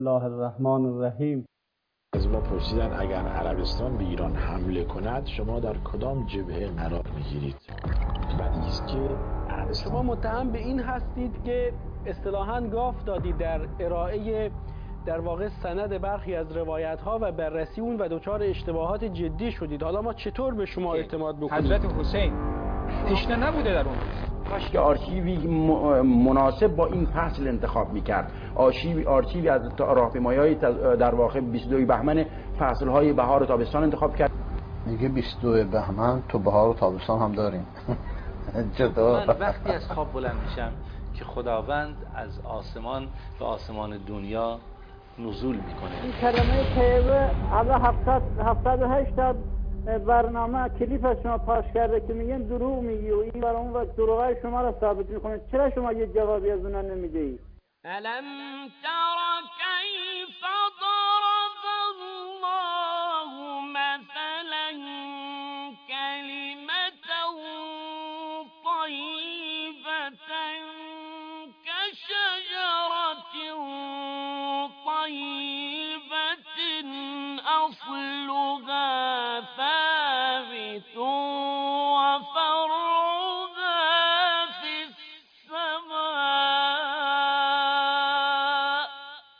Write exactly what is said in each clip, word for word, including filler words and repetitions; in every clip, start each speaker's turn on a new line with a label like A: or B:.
A: الله الرحمن الرحیم.
B: از ما پرسیدن اگر عربستان به ایران حمله کند شما در کدام جبهه قرار میگیرید؟ بعدی است که عربستان
A: شما متهم به این هستید که اصطلاحاً گاف دادید در ارائه در واقع سند برخی از روایت ها و بررسی اون و دچار اشتباهات جدی شدید. حالا ما چطور به شما اعتماد بکنیم؟
C: حضرت حسین تشنه نبوده در اون
D: کاش که آرشیوی مناسب با این فصل انتخاب میکرد. آرشیوی آرشیوی از راهپیمایی‌های در واقع بیست و دو بهمن فصل‌های بهار و تابستان انتخاب کرد.
E: میگه بیست و دو بهمن تو بهار و تابستان هم داریم.
F: من وقتی از خواب بلند میشم که خداوند از آسمان به آسمان دنیا نزول میکنه.
G: این کلمه طیبه حالا هفتاد و هشت تا برنامه کلیپ از شما پاش کرده که میگن دروغ میگی و این برای اون وقت دروغای شما را ثابت میکنه. چرا شما یه جوابی از اونها نمیدهید؟
H: الم تر کیف ضرب الله مثلا کلمة طیبة کشجرة طیبة اصلها ثابت وفرعها في السماء.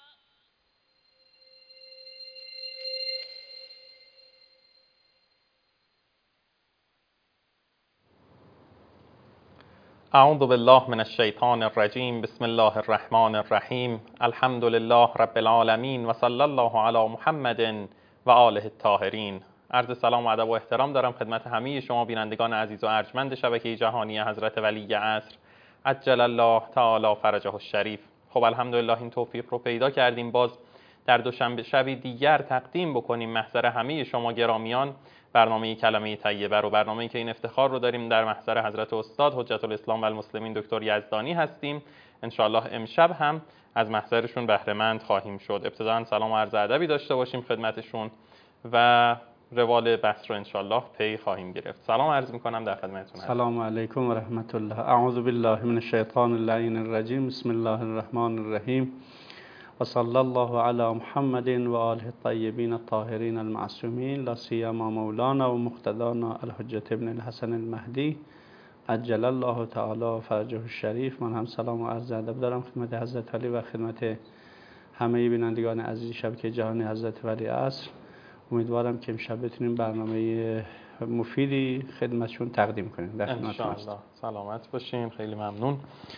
I: اعوذ بالله من الشیطان الرجیم. بسم الله الرحمن الرحیم. الحمد لله رب العالمین و صلی الله علی محمد و آله الطاهرین. عرض سلام و ادب و احترام دارم خدمت همه شما بینندگان عزیز و ارجمند شبکه جهانی حضرت ولی عصر عجل الله تعالی فرجه الشریف. خب الحمدلله این توفیق رو پیدا کردیم باز در دوشنبه شبی دیگر تقدیم بکنیم محضر همه شما گرامیان برنامه کلمه طیبه رو، برنامه‌ای که این افتخار رو داریم در محضر حضرت استاد حجت الاسلام و المسلمین دکتر یزدانی هستیم. انشاءالله امشب هم از محضرشون بهره مند خواهیم شد. ابتداً سلام و عرض ادبی داشته باشیم خدمتشون و روال بحث رو انشاءالله پی خواهیم گرفت. سلام عرض میکنم در خدمتتون.
A: سلام علیکم و رحمت الله. اعوذ بالله من الشیطان اللعین الرجیم. بسم الله الرحمن الرحیم و صلی الله علی محمد و آله الطیبین الطاهرین المعصومین لا سیما مولانا و مقتدانا الحجة ابن الحسن المهدی عجل الله تعالی فرجه الشریف. من هم سلام و عرض ادب دارم خدمت حضرت علی و خدمت همه بینندگان عزیز شبکه جهانی حضرت ولی عصر. امیدوارم که امشب بتونیم برنامه مفیدی خدمتشون تقدیم کنیم. در
I: انشاءالله. سلامت باشین. خیلی ممنون.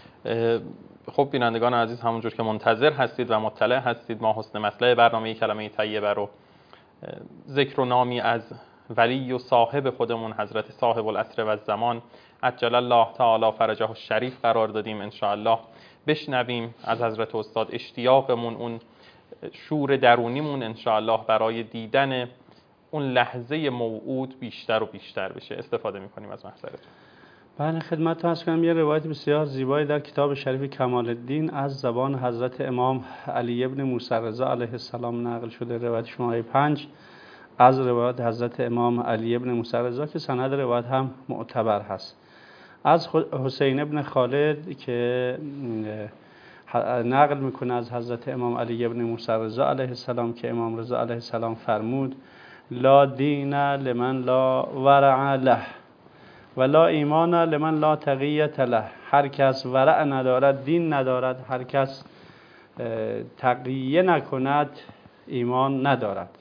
I: خب بینندگان عزیز همونجور که منتظر هستید و مطلع هستید ما حسن مطلع برنامه کلمه طیبه رو ذکر و نامی از ولی و صاحب خودمون حضرت صاحب العصر و الزمان عجل الله تعالی فرجه الشریف قرار دادیم. انشاءالله بشنویم از حضرت استاد اشتیاقمون، اون شور درونیمون انشاءالله برای دیدن اون لحظه موعود بیشتر و بیشتر بشه. استفاده میکنیم از محضرتون.
A: بله خدمتتون عرض کنم یه روایت بسیار زیبایی در کتاب شریف کمال الدین از زبان حضرت امام علی ابن موسی رضا علیه السلام نقل شده. روایت شماره پنج از روایت حضرت امام علی ابن موسی رضا که سند روایت هم معتبر هست. از حسین ابن خالد که نقل میکنه از حضرت امام علی ابن موسی رضا علیه السلام که امام رضا علیه السلام فرمود لا دین لمن لا ورع له و لا ایمان لمن لا تقیت له. هر کس ورع ندارد، دین ندارد، هر کس تقیه نکند ایمان ندارد.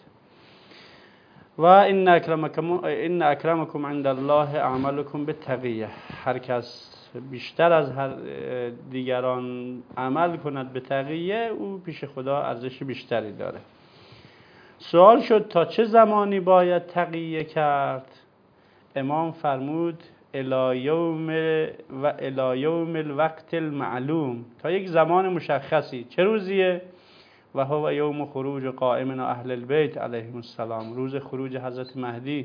A: و ان اکرمکم ان اکرمکم عند الله اعملکم بالتقیه. هر کس بیشتر از هر دیگران عمل کند به تقیه او پیش خدا ارزش بیشتری داره. سوال شد تا چه زمانی باید تقیه کرد؟ امام فرمود الی یوم و الی یوم الوقت المعلوم، تا یک زمان مشخصی. چه روزیه؟ و هو یوم خروج قائمنا اهل البیت علیهم السلام، روز خروج حضرت مهدی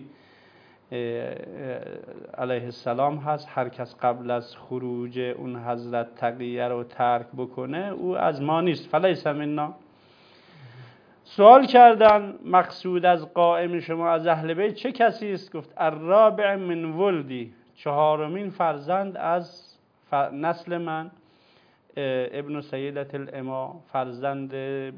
A: علیه السلام هست. هر کس قبل از خروج اون حضرت تقیه رو ترک بکنه او از ما نیست. فلیس منا. سوال کردن مقصود از قائم شما از اهل بیت چه کسی است؟ گفت الرابع من ولدی، چهارمین فرزند از نسل من ابن سیدت الامام، فرزند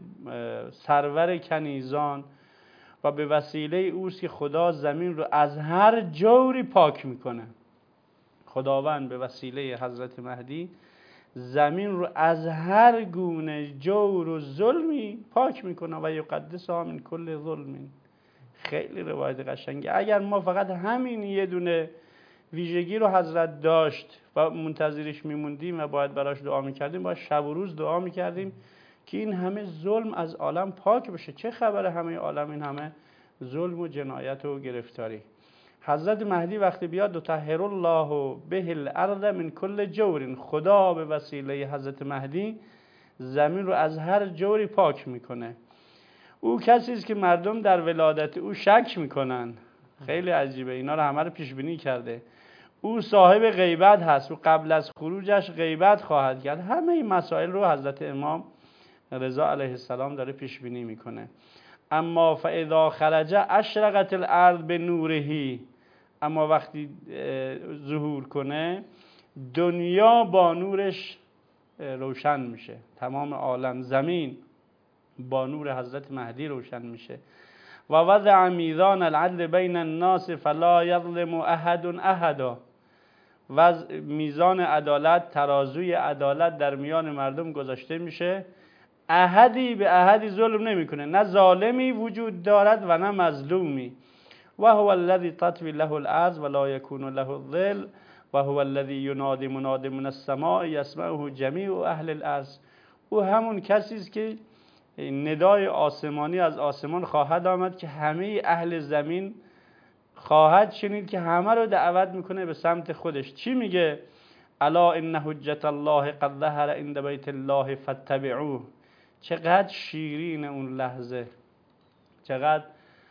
A: سرور کنیزان، و به وسیله اوست که خدا زمین رو از هر جوری پاک میکنه. خداوند به وسیله حضرت مهدی زمین رو از هر گونه جور و ظلمی پاک میکنه و یقدسها من کل ظلم. خیلی روایت قشنگه. اگر ما فقط همین یه دونه ویژگی رو حضرت داشت و منتظرش میموندیم و باید براش دعا میکردیم، باید شب و روز دعا میکردیم که این همه ظلم از عالم پاک بشه. چه خبره همه عالم این همه ظلم و جنایت و گرفتاری؟ حضرت مهدی وقتی بیاد دطهر الله به الارض من کل جور، خدا به وسیله حضرت مهدی زمین رو از هر جوری پاک میکنه. او کسی است که مردم در ولادت او شک میکنن. خیلی عجیبه، اینا رو همه رو پیش بینی کرده. او صاحب غیبت هست و قبل از خروجش غیبت خواهد کرد. همه این مسائل رو حضرت امام رضا علیه السلام داره پیش بینی میکنه. اما فاذا خرج اشرقت الارض بنوره، اما وقتی ظهور کنه دنیا با نورش روشن میشه، تمام عالم زمین با نور حضرت مهدی روشن میشه. و وضع میزان العدل بین الناس فلا یظلم احد احدا، و میزان عدالت، ترازوی عدالت در میان مردم گذاشته میشه، احدی به احدی ظلم نمیکنه، نه ظالمی وجود دارد و نه مظلومی. و هو الذی تطوی له الارض ولا یکون له الظل و هو الذی ینادی مناد من السماء یسمعه جمیع اهل الارض. او همون کسی است که ندای آسمانی از آسمان خواهد آمد که همه اهل زمین خواهد شنید، که همه رو دعوت میکنه به سمت خودش. چی میگه؟ الا ان حجت الله قد ظهر عند بیت الله فاتبعوه. چقدر شیرین اون لحظه، چقدر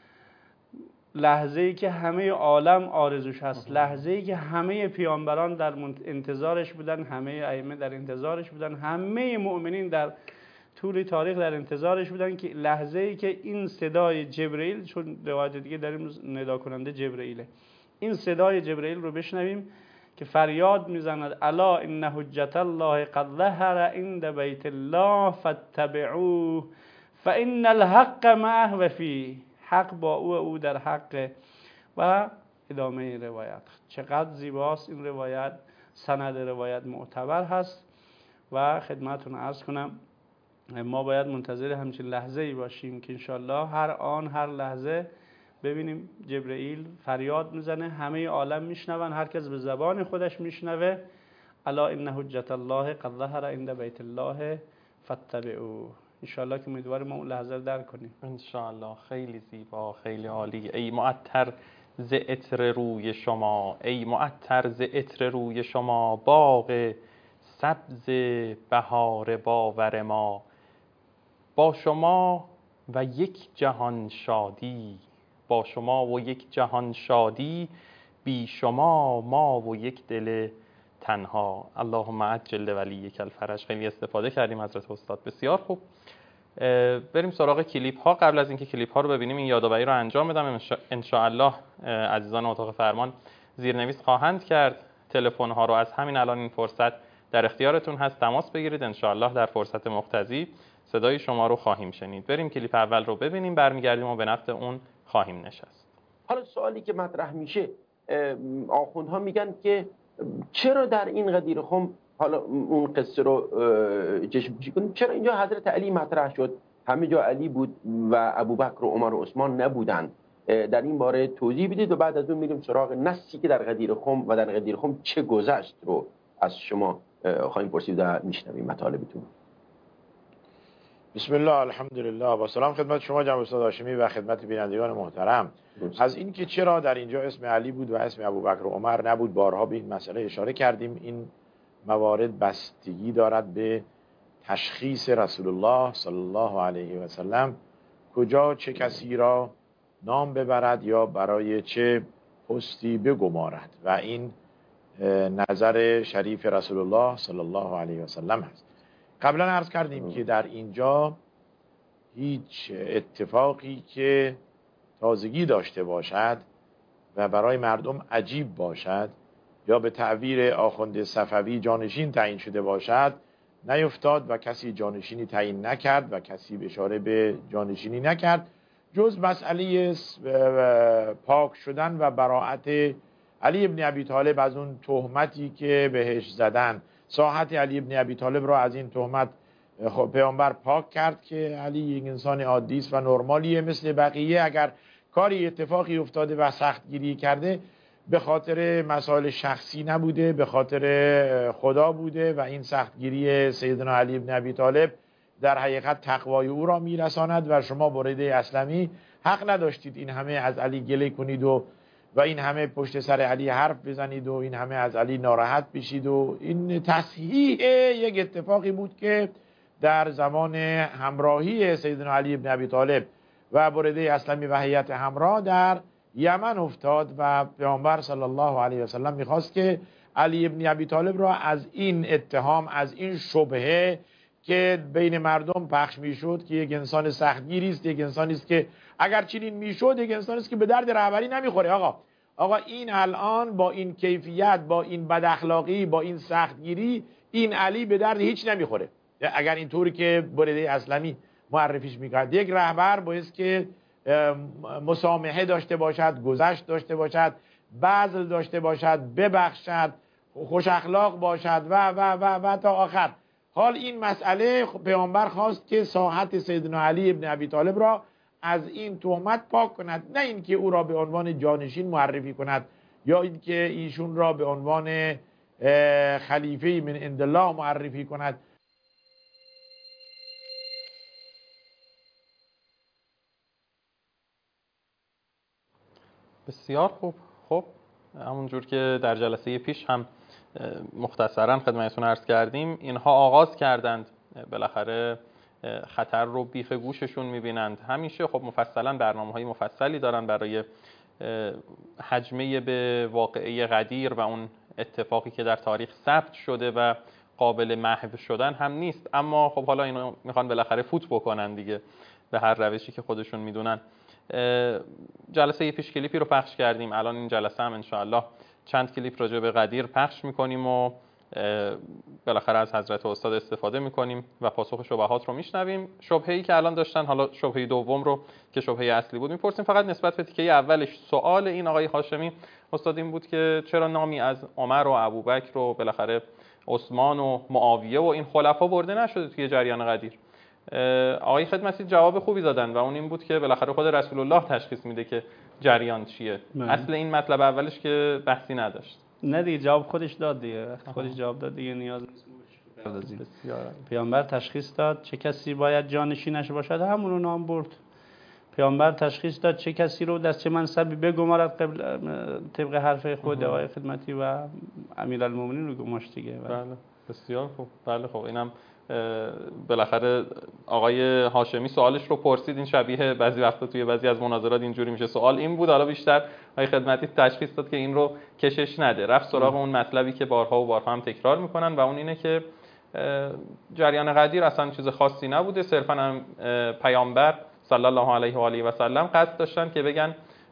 A: لحظه‌ای که همه عالم آرزوش هست، لحظه‌ای که همه پیامبران در انتظارش بودن، همه ائمه در انتظارش بودن، همه مؤمنین در طول تاریخ در انتظارش بودن، که لحظه‌ای که این صدای جبرئیل، چون روایت دیگه داریم ندا کننده جبرئیله، این صدای جبرئیل رو بشنویم که فریاد میزند الا ان حجت الله قد ظهر عند بیت الله فاتبعوه فان الحق معه و فیه. حق با او، او در حق. و ادامه روایت. چقدر زیباست این روایت، سند روایت معتبر هست. و خدمتتون عرض کنم ما باید منتظر همچین لحظه ای باشیم که انشالله هر آن هر لحظه ببینیم جبرئیل فریاد میزنه، همه عالم میشنون، هر کس به زبان خودش میشنوه الا ان حجت الله قد ظهر عند بیت الله فاتبعوه. انشالله که امیدواریم ما اون لحظه رو درک کنیم.
I: انشالله. خیلی زیبا، خیلی عالی. ای معطر ز عطر روی شما، ای معطر ز عطر روی شما، باغ سبز بهار باور ما، با شما و یک جهان شادی، با شما و یک جهان شادی، بی شما ما و یک دل تنها. اللهم عجل ولیک الفرج. خیلی استفاده کردیم حضرت استاد، بسیار خوب. بریم سراغ کلیپ ها. قبل از اینکه کلیپ ها رو ببینیم این یادآوری رو انجام بدم. ان شاء الله عزیزان اتاق فرمان زیرنویس خواهند کرد. تلفن ها رو از همین الان این فرصت در اختیارتون هست، تماس بگیرید. ان شاء الله در فرصت مقتضی صدای شما رو خواهیم شنید. بریم کلیپ اول رو ببینیم، برمیگردیم و به نفع اون خواهیم نشست.
J: حالا سوالی که مطرح میشه، آخوندها میگن که چرا در این غدیر خم، حالا اون قصه رو چشم‌پوشی کنیم، چرا اینجا حضرت علی مطرح شد؟ همه جا علی بود و ابوبکر و عمر و عثمان نبودن. در این باره توضیح بدید و بعد از اون میریم سراغ نصی که در غدیر خم و در غدیر خم چه گذشت رو از شما خواهیم پرسید و میشنویم مطالبتون.
B: بسم الله الحمدلله و سلام خدمت شما جناب استاد هاشمی و خدمت بینندگان محترم. از این که چرا در اینجا اسم علی بود و اسم ابوبکر و عمر نبود، بارها به این مسئله اشاره کردیم. این موارد بستگی دارد به تشخیص رسول الله صلی الله علیه و سلم کجا چه کسی را نام ببرد یا برای چه پستی بگمارد و این نظر شریف رسول الله صلی الله علیه و سلم هست. قبلا عرض کردیم که در اینجا هیچ اتفاقی که تازگی داشته باشد و برای مردم عجیب باشد یا به تعبیر آخوند صفوی جانشین تعیین شده باشد نیفتاد و کسی جانشینی تعیین نکرد و کسی اشاره به جانشینی نکرد جز مسئله پاک شدن و براءت علی ابن ابی طالب از اون تهمتی که بهش زدن. ساحت علی ابن ابی طالب را از این تهمت خب پیامبر پاک کرد که علی یک انسان عادی است و نرمالیه مثل بقیه. اگر کاری اتفاقی افتاده و سختگیری کرده به خاطر مسائل شخصی نبوده، به خاطر خدا بوده و این سختگیری سیدنا علی ابن ابی طالب در حقیقت تقوای او را میرساند و شما بریده اسلمی حق نداشتید این همه از علی گله کنید و و این همه پشت سر علی حرف بزنید و این همه از علی ناراحت بشید. و این تصحیح یک اتفاقی بود که در زمان همراهی سیدنا علی ابن ابی طالب و بریده اسلمی و هیئت همراه در یمن افتاد و پیامبر صلی الله علیه و سلم میخواست که علی ابن ابی طالب را از این اتهام، از این شبهه که بین مردم پخش میشد که یک انسان سختگیری است، یک انسانی است که اگر چنین میشد یک انسانی است که به درد رهبری نمیخوره. آقا آقا این الان با این کیفیت، با این بد اخلاقی، با این سختگیری، این علی به درد هیچ نمیخوره. اگر اینطوری که بریده اسلمی معرفیش میکرد، یک رهبر باید که مسامحه داشته باشد، گذشت داشته باشد، بذل داشته باشد، ببخشد، خوش اخلاق باشد و و و و تا آخر. حال این مسئله پیامبر خواست که ساحت سیدنا علی ابن ابی طالب را از این تهمت پاک کند، نه اینکه او را به عنوان جانشین معرفی کند یا اینکه ایشون را به عنوان خلیفه من عند الله معرفی کند.
I: بسیار خوب. خب همونجور که در جلسه پیش هم مختصرا خدمتتون عرض کردیم، اینها آغاز کردند بالاخره خطر رو بیخ گوششون میبینند. همیشه خب مفصلا برنامه‌های مفصلی دارن برای حجمه به واقعه غدیر و اون اتفاقی که در تاریخ ثبت شده و قابل محو شدن هم نیست، اما خب حالا اینو میخوان بالاخره فوت بکنن دیگه به هر روشی که خودشون میدونن. جلسه پیش کلیپی رو پخش کردیم، الان این جلسه هم انشاءالله چند کلیپ راجع به غدیر پخش میکنیم و بالاخره از حضرت استاد استفاده میکنیم و پاسخ شبهات رو میشنویم. شبهه‌ای که الان داشتن، حالا شبهه دوم رو که شبهه اصلی بود میپرسیم. فقط نسبت به تیکه اولش سوال این آقای هاشمی استاد این بود که چرا نامی از عمر و ابوبکر و بالاخره عثمان و معاویه و این خلفا برده نشده توی جریان غدیر. آقای خدمتی جواب خوبی دادن و اون این بود که بالاخره خود رسول الله تشخیص میده که جریان چیه. من. اصل این مطلب اولش که بحثی نداشت.
A: نه دیگه، جواب خودش داد دیگه. وقتی خودش جواب داد دیگه نیاز نیست بپردازیم. پیامبر تشخیص داد چه کسی باید جانشینش باشد، همون رو نام برد. پیامبر تشخیص داد چه کسی رو در چه منصبی بگمارد قبل طبق حرف خود آقای خدمتی و امیرالمومنین رو گماشت دیگه.
I: بله بسیار خوب. بله خب اینم بالاخره آقای هاشمی سوالش رو پرسید. این شبیه بعضی وقتا توی بعضی از مناظرات اینجوری میشه. سوال این بود، حالا بیشتر آقای خدمتی تشخیص داد که این رو کشش نده، رفت سراغ اون مطلبی که بارها و بارها هم تکرار میکنن و اون اینه که جریان غدیر اصلا چیز خاصی نبوده، صرفا هم پیامبر صلی الله علیه و آله و سلم قصد داشتن که بگن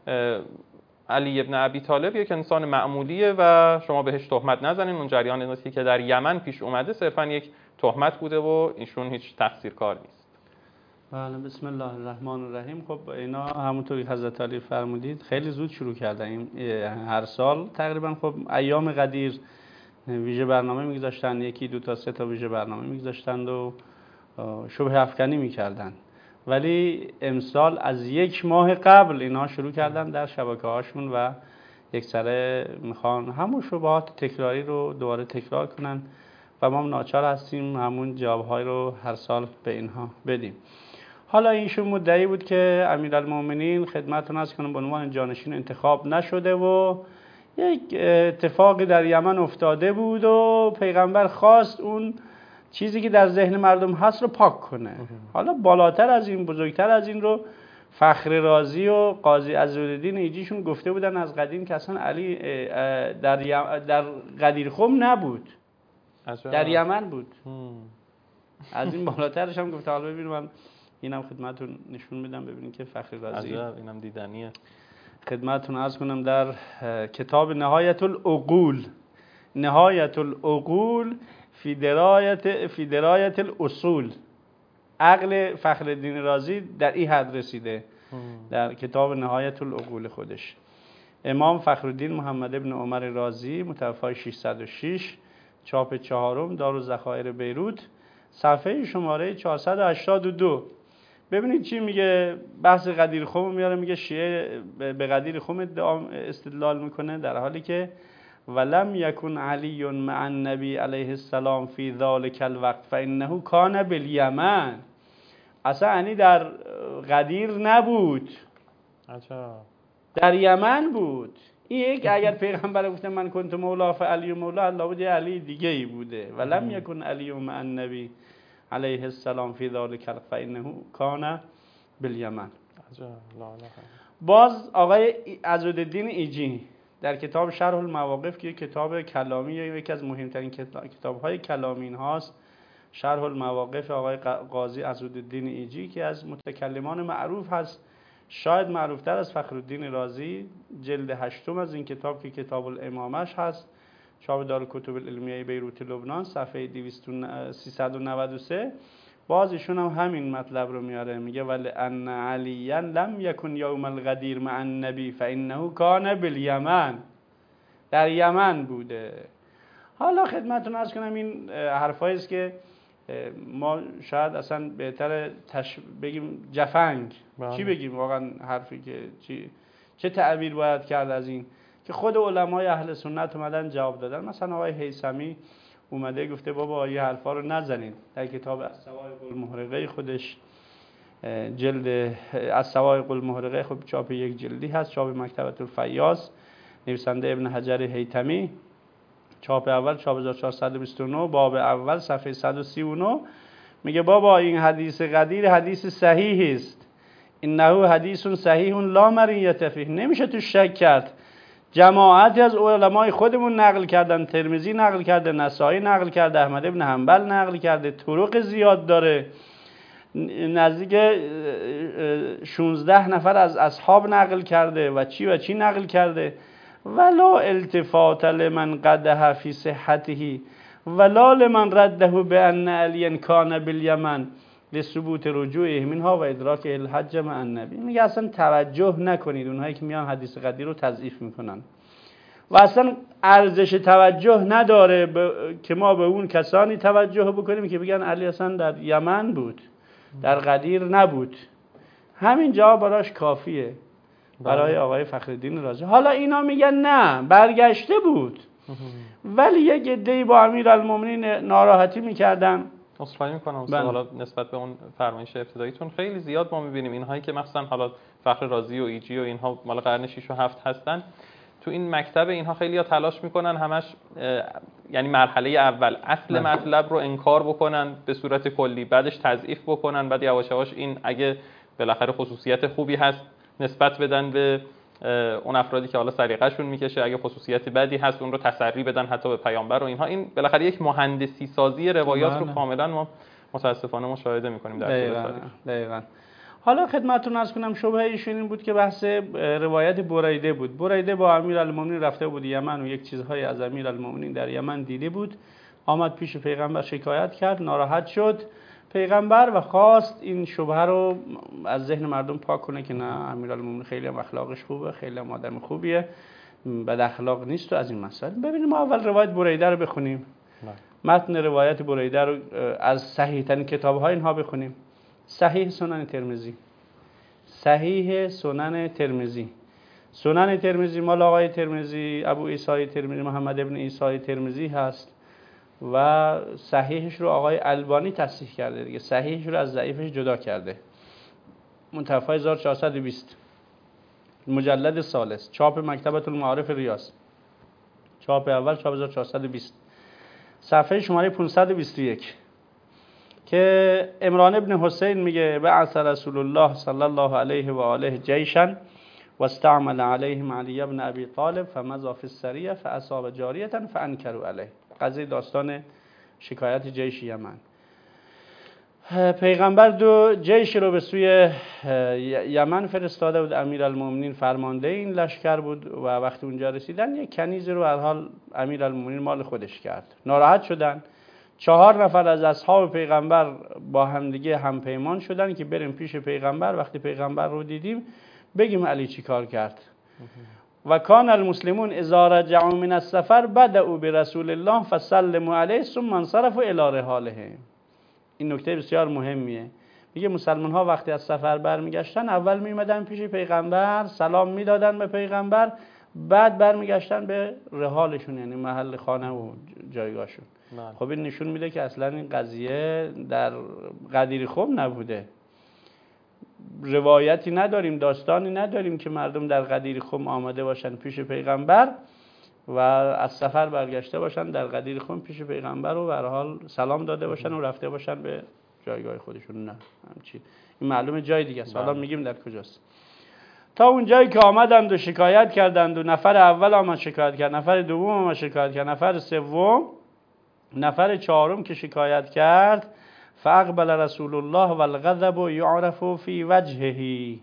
I: علی ابن ابی طالب یک انسان معمولیه و شما بهش تهمت نزنین. اون جریان که در یمن پیش اومده صرفا یک تهمت بوده و ایشون هیچ تقصیرکار نیست.
A: بله بسم الله الرحمن الرحیم. خب اینا همونطوری حضرت علی فرمودید خیلی زود شروع کردن. هر سال تقریبا خب ایام غدیر ویژه برنامه میگذاشتن، یکی دو تا سه تا ویژه برنامه میگذاشتند و شبهه افکنی میکردن، ولی امسال از یک ماه قبل اینا شروع کردن در شبکه هاشون و یک سره میخوان همون شبهات تکراری رو دوباره تکرار کنن و ما ناچار هستیم همون جوابهای رو هر سال به اینها بدیم. حالا ایشون مدعی بود که امیرالمومنین خدمتتون عرض کنم به عنوان جانشین انتخاب نشده و یک اتفاقی در یمن افتاده بود و پیغمبر خواست اون چیزی که در ذهن مردم هست رو پاک کنه. حالا بالاتر از این، بزرگتر از این رو فخر رازی و قاضی عزالدین ایجیشون گفته بودن از قدیم که اصلا علی در در غدیرخم نبود، در یمن بود. از این بالاترش هم گفته. حالا ببینید من اینم خدمتتون نشون میدم ببینید که فخر رازی
I: عجب اینم دیدنیه.
A: خدمتتون عرض کنم در کتاب نهایت العقول، نهایت العقول فی درایت فی درایت الاصول. عقل فخرالدین رازی در این حد رسیده در کتاب نهایت العقول خودش. امام فخرالدین محمد ابن عمر رازی متوفی ششصد و شش، چاپ چهارم، دارالذخایر بیروت، صفحه شماره چهارصد و هشتاد و دو. ببینید چی میگه، بحث قدیر خم میاره، میگه شیعه به قدیر خم استدلال میکنه در حالی که ولم یکن علی مع النبی علیه السلام فی ذلک الوقت فانه کان بالیمن. اصلا یعنی در قدیر نبود، در یمن بود. این یک اگر پیغمبر گفته من کنت مولا فعلی مولا، الله بود یه علی دیگه ای بوده. ولم یکن علی مع النبی علیه السلام فی ذلک الوقت فانه کان بالیمن. باز آقای عضدالدین ایجی در کتاب شرح المواقف که کتاب کلامی، یکی از مهمترین کتاب‌های کلامی هاست، شرح المواقف آقای قاضی عضدالدین ایجی که از متکلمان معروف هست، شاید معروفتر از فخرالدین رازی. جلد هشتم از این کتاب که کتاب الامامش هست، چاپ دارالکتب العلمیه بیروت لبنان، صفحه سیصد و نود و سه. باز ایشون هم همین مطلب رو میاره، میگه ولی ان علیا لم یکن یوم الغدیر مع النبی فانه کان بالیمن. در یمن بوده. حالا خدمتتون عرض کنم این حرفایی است که ما شاید اصلا بهتره تش... بگیم جفنگ. چی بگیم واقعا حرفی که چی چه تعبیر باید کرد از این که خود علمای اهل سنت اومدن جواب دادن. مثلا آقای هیثمی اومده گفته بابا این حرفا رو نزنید. در کتاب الصواعق المحرقه خودش، جلد الصواعق المحرقه خب چاپ یک جلدی هست، چاپ مکتبه الفیاض، نویسنده ابن حجر هیثمی، چاپ اول چاپ هزار و چهارصد و بیست و نه، باب اول صفحه صد و سی و نه. میگه بابا این حدیث قدیر حدیث صحیحی است، انه حدیث صحیح لا مریة فیه، نمیشه تو شک کرد. جماعتی از علمای خودمون نقل کردن، ترمذی نقل کرده، نسائی نقل کرده، احمد ابن حنبل نقل کرده، طرق زیاد داره، نزدیک شانزده نفر از اصحاب نقل کرده و چی و چی نقل کرده. ولا التفات لمن قدح فی صحته ولا لمن رده بان علی کان بالیمن لثبوت رجوعه منها و ادراک الحج مع النبی. میگه اصلا توجه نکنید اونهایی که میان حدیث قدیر رو تضعیف میکنن و اصلا ارزش توجه نداره ب... که ما به اون کسانی توجه بکنیم که بگن علی اصلا در یمن بود، در قدیر نبود. همین جواب براش کافیه برای آقای فخرالدین رازی. حالا اینا میگن نه برگشته بود، ولی یک عده‌ای با امیرالمومنین ناراحتی میکردن.
I: اصلاحی میکنم بله. حالا نسبت به اون فرمایش ابتداییتون خیلی زیاد ما میبینیم اینهایی که مثلا حالا فخر رازی و ایجی و اینها مال قرن شش و هفت هستن، تو این مکتب اینها خیلی ها تلاش میکنن همش یعنی مرحله اول اصل مطلب رو انکار بکنن به صورت کلی، بعدش تضعیف بکنن، بعد یواش یواش این اگه بالاخره خصوصیت خوبی هست نسبت بدن به اون افرادی که حالا سریقه‌شون میکشه، اگه خصوصیت بدی هست اون رو تسری بدن حتی به پیامبر و اینها. این بالاخره یک مهندسی سازی روایات رو کاملا ما متاسفانه مشاهده میکنیم در طول تاریخ.
A: دقیقاً. حالا خدمتتون عرض کنم شبهه ایشون این بود که بحث روایت بریده بود. بریده با امیرالمومنین رفته بود یمن و یک چیزهای از امیرالمومنین در یمن دیده بود، آمد پیش پیغمبر شکایت کرد، ناراحت شد پیغمبر و خواست این شبهه رو از ذهن مردم پاک کنه که نه امیرالمومنین خیلی هم اخلاقش خوبه، خیلی هم آدم خوبیه، بد اخلاق نیست و از این مسائل. ببینیم ما اول روایت بریده رو بخونیم. متن روایت بریده رو از صحیح ترین کتاب‌های اینها بخونیم. صحیح سنن ترمذی، صحیح سنن ترمذی، سنن ترمذی مال آقای ترمذی ابو عیسی ترمذی محمد ابن عیسی ترمذی هست و صحیحش رو آقای البانی تصحیح کرده دیگه، صحیحش رو از ضعیفش جدا کرده. منتفع هزار و چهارصد و بیست، مجلد ثالث، چاپ مکتبه المعارف ریاض، چاپ اول چاپ هزار و چهارصد و بیست، صفحه شماره پانصد و بیست و یک، که عمران ابن حسین میگه بعث رسول الله صلی الله علیه و آله جیشا و استعمل علیهم علی ابن ابی طالب فمضى فی السریه فاصاب جاریه فانکروا علیه. قضیه داستان شکایت جیش یمن. پیغمبر دو جیش رو به سوی یمن فرستاده بود، امیرالمومنین فرمانده این لشکر بود و وقتی اونجا رسیدن یک کنیز رو هر حال امیرالمومنین مال خودش کرد. ناراحت شدن چهار نفر از اصحاب پیغمبر با همدیگه همپیمان شدن که بریم پیش پیغمبر، وقتی پیغمبر رو دیدیم بگیم علی چی کار کرد. و کان المسلمون اذا رجعوا من السفر بدأوا برسول الله فسلموا علیه ثم انصرفوا الی رحالهم. این نکته بسیار مهمیه. میگه مسلمان ها وقتی از سفر برمیگشتن اول میمدن پیش پیغمبر، سلام میدادن به پیغمبر، بعد برمیگشتن به رحالشون، یعنی محل خانه و جایگاهشون. خب این نشون میده که اصلا این قضیه در غدیر خم نبوده. روایتی نداریم، داستانی نداریم که مردم در غدیر خم آمده باشن پیش پیغمبر و از سفر برگشته باشن در غدیر خم پیش پیغمبر و به هر حال سلام داده باشن و رفته باشن به جایگاه خودشون. نه همچین، این معلومه جای دیگه است. حالا میگیم در کجاست. تا اون جایی که آمدند و شکایت کردند و نفر اول آمد شکایت کرد، نفر دوم آمد شکایت کرد، نفر سوم، نفر چهارم که شکایت کرد، فاقبل رسول الله والغضب یعرف فی وجهه.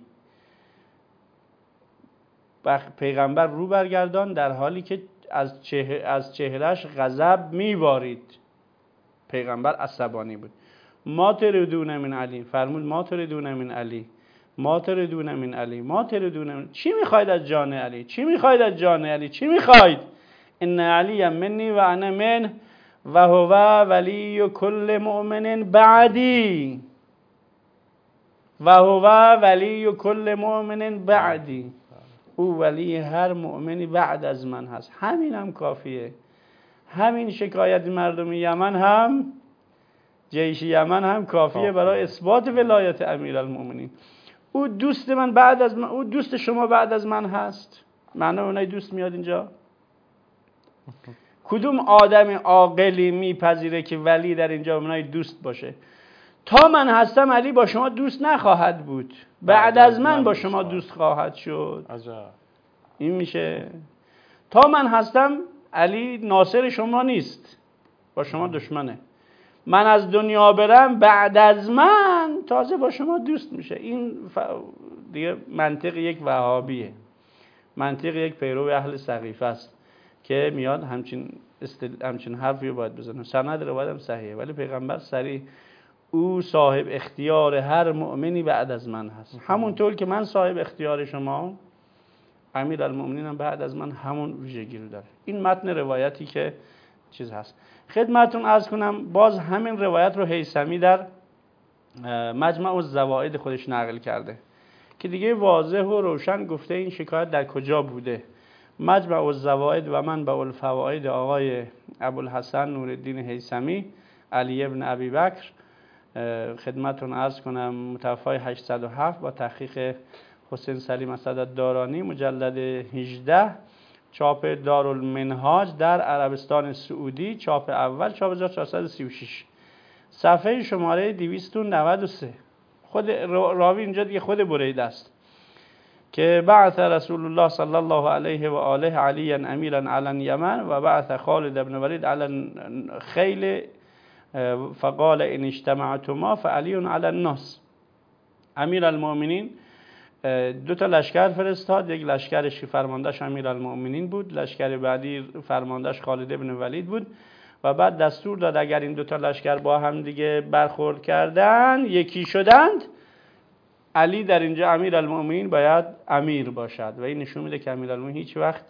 A: پیغمبر رو برگردان در حالی که از چهره از چهرهش غضب میبارید. پیغمبر عصبانی بود. ما تريدون من علی، فرمود ما تريدون من علی، ما تريدون من علی، ما تريدون من... چی میخواید از جان علی؟ چی میخواید از جان علی؟ چی میخواید؟ ان علی منی و انا من و هو ولی کل مؤمن بعدی و هو ولی کل مؤمن بعدی. او ولی هر مؤمنی بعد از من هست. همین هم کافیه. همین شکایت مردم یمن هم، جیش یمن هم کافیه برای اثبات ولایت امیرالمؤمنین. او دوست من بعد از من، او دوست شما بعد از من هست. معنی اونای دوست میاد اینجا؟ کدوم آدم عاقلی میپذیره که ولی در اینجا اونای دوست باشه؟ تا من هستم علی با شما دوست نخواهد بود، بعد از من با شما دوست خواهد شد. این میشه. تا من هستم علی ناصر شما نیست، با شما دشمنه. من از دنیا برم بعد از من تازه با شما دوست میشه. این ف... دیگه منطق یک وهابیه، منطق یک پیرو اهل سقیفه است که میاد همچین استل... همچین حرفی رو باید بزنه. سند روایت هم صحیحه، ولی پیغمبر صریح او صاحب اختیار هر مؤمنی بعد از من هست. همونطور که من صاحب اختیار شما، امیرالمؤمنین هم بعد از من همون ویژگی رو داره. این متن روایتی که چیز هست. خدمتون عرض کنم باز همین روایت رو هیثمی در مجمع الزوائد خودش نقل کرده که دیگه واضح و روشن گفته این شکایت در کجا بوده. مجمع الزوائد و منبع الفوائد آقای ابوالحسن نورالدین هیثمی علی ابن ابی بکر، خدمتون عرض کنم متوفای هشتصد و هفت با تحقیق حسین سلیم اسدالدارانی، مجلد هجده، چاپ دارالمنهاج در عربستان سعودی، چاپ اول، چاپ هزار و چهارصد و سی و شش، صفحه شماره دویست و نود و سه. خود راوی اینجا دیگه خود بریده است که بعث رسول الله صلی الله علیه و آله علی امیرا علی الیمن و بعث خالد بن ولید علی خیل فقال ان اجتمعتما فعلی علی الناس. امیرالمؤمنین دو تا لشکر فرستاد، یک لشکرش که فرماندهش امیرالمؤمنین بود، لشکر بعدی فرماندهش خالد بن ولید بود و بعد دستور داد اگر این دو تا لشکر با هم دیگه برخورد کردن، یکی شدند، علی در اینجا امیرالمؤمنین باید امیر باشد. و این نشون میده که امیرالمؤمنین هیچ وقت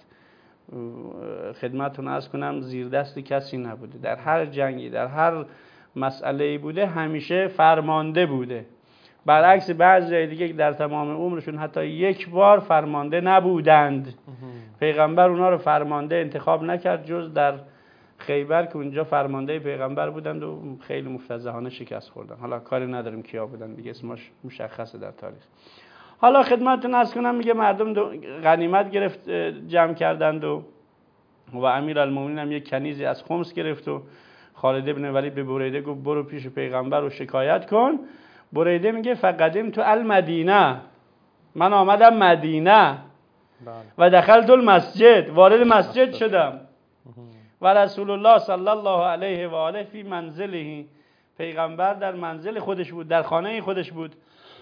A: خدمتتون عرض کنم زیر دست کسی نبوده. در هر جنگی، در هر مسئله‌ای بوده همیشه فرمانده بوده. برعکس بعضی دیگه که در تمام عمرشون حتی یک بار فرمانده نبودند. پیغمبر اونا رو فرمانده انتخاب نکرد جز در خیبر که اونجا فرمانده پیغمبر بودند و خیلی مفتضحانه شکست خوردن. حالا کاری نداریم کیا بودن دیگه، اسمش مشخصه در تاریخ. حالا خدمتتون عرض کنم میگه مردم غنیمت گرفت جمع کردند و و امیرالمومنین هم یک کنیزی از خمس گرفت و خالد بن ولید به بریده گفت برو پیش پیغمبر و شکایت کن. بریده میگه فقدم تو المدینه، من آمدم مدینه و دخلت المسجد، وارد مسجد شدم و رسول الله صلی الله علیه و آله فی منزله، پیغمبر در منزل خودش بود، در خانه خودش بود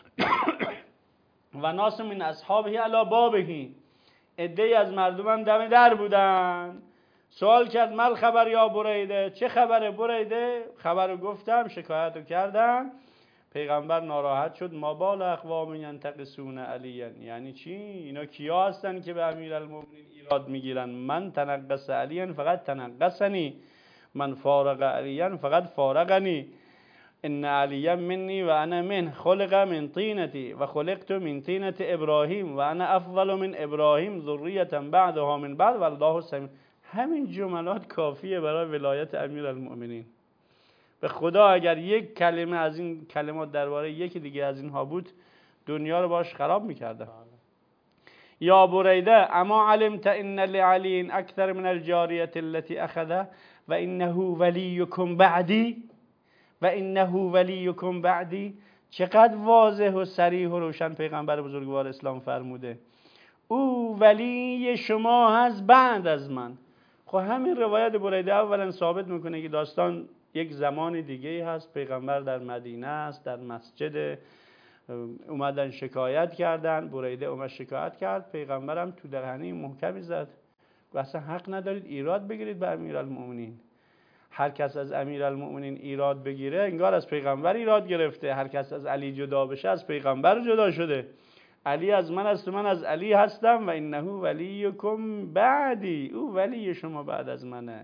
A: و ناس من اصحابه علی بابه، عده‌ای از مردم هم دم در بودن. سوال کرد مل خبر یا بریده، چه خبره بریده؟ خبر رو گفتم، شکایت رو کردم. پیغمبر ناراحت شد. ما بال اقوام ینتقصون علیًا، یعنی چی؟ اینا کیا هستن که به امیرالمومنین ایراد میگیرن؟ من تنقص علیًا فقط تنقصنی، من فارق علیًا فقط فارقنی، ان علیًا منی و انا من، خلق من طینتی و خلقت من طینت ابراهیم و انا افضل من ابراهیم ذریة بعدها من بعد والله سمیع. همین جملات کافیه برای ولایت امیرالمومنین. به خدا اگر یک کلمه از این کلمات درباره یکی دیگه از اینها بود، دنیا رو باش خراب میکرده. یا بریده اما علمت ان لعلی اکثر من الجاریه التي اخذه و انه ولیکم بعدی و انه ولیکم بعدی. چقدر واضح و صریح و روشن پیغمبر بزرگوار اسلام فرموده او ولی شما هست بعد از من. خب همین روایت بریده اولا ثابت میکنه که داستان یک زمان دیگه هست. پیغمبر در مدینه است، در مسجد، اومدن شکایت کردن، بریده اومد شکایت کرد، پیغمبرم تو دهنه محکمی زد و اصلا حق ندارید ایراد بگیرید به امیرالمومنین. هر کس از امیرالمومنین ایراد بگیره انگار از پیغمبر ایراد گرفته. هر کس از علی جدا بشه از پیغمبر جدا شده. علی از من است و من از علی هستم و انه ولیکم بعدی، او ولی شما بعد از منه،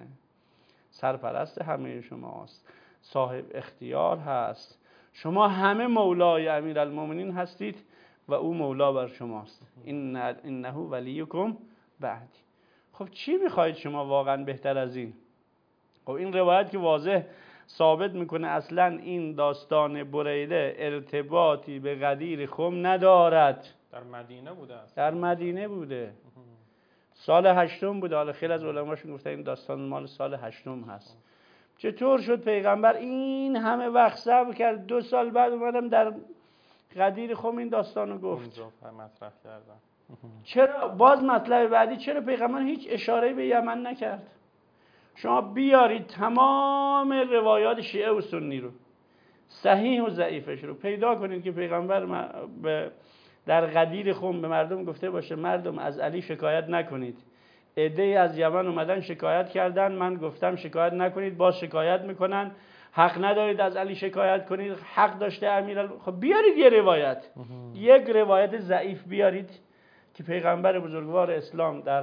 A: سرپرست همه شماست، صاحب اختیار هست. شما همه مولای امیرالمومنین هستید و او مولا بر شماست. این انه ولیکم بعدی. خب چی میخواید شما واقعا بهتر از این؟ خب این روایت که واضح ثابت میکنه اصلا این داستان بریده ارتباطی به غدیر خم ندارد.
I: در مدینه بوده است.
A: در مدینه بوده. سال هشتم بوده. حالا خیلی از علماشون گفتن این داستان مال سال هشتم هست. چطور شد پیغمبر این همه وقت صبر کرد، دو سال بعد اومدم در غدیر خم این داستانو گفت؟
I: اونجا مطرح کردن.
A: چرا باز مطلب بعدی، چرا پیغمبر هیچ اشاره‌ای به یمن نکرد؟ شما بیارید تمام روایات شیعه و سنی رو، صحیح و ضعیفش رو پیدا کنید که پیغمبر در غدیر خم به مردم گفته باشه مردم از علی شکایت نکنید. عده‌ای از یمن اومدن شکایت کردن، من گفتم شکایت نکنید، باز شکایت میکنن. حق ندارید از علی شکایت کنید، حق داشته امیرال. خب بیارید یه روایت، یک روایت ضعیف بیارید که پیغمبر بزرگوار اسلام در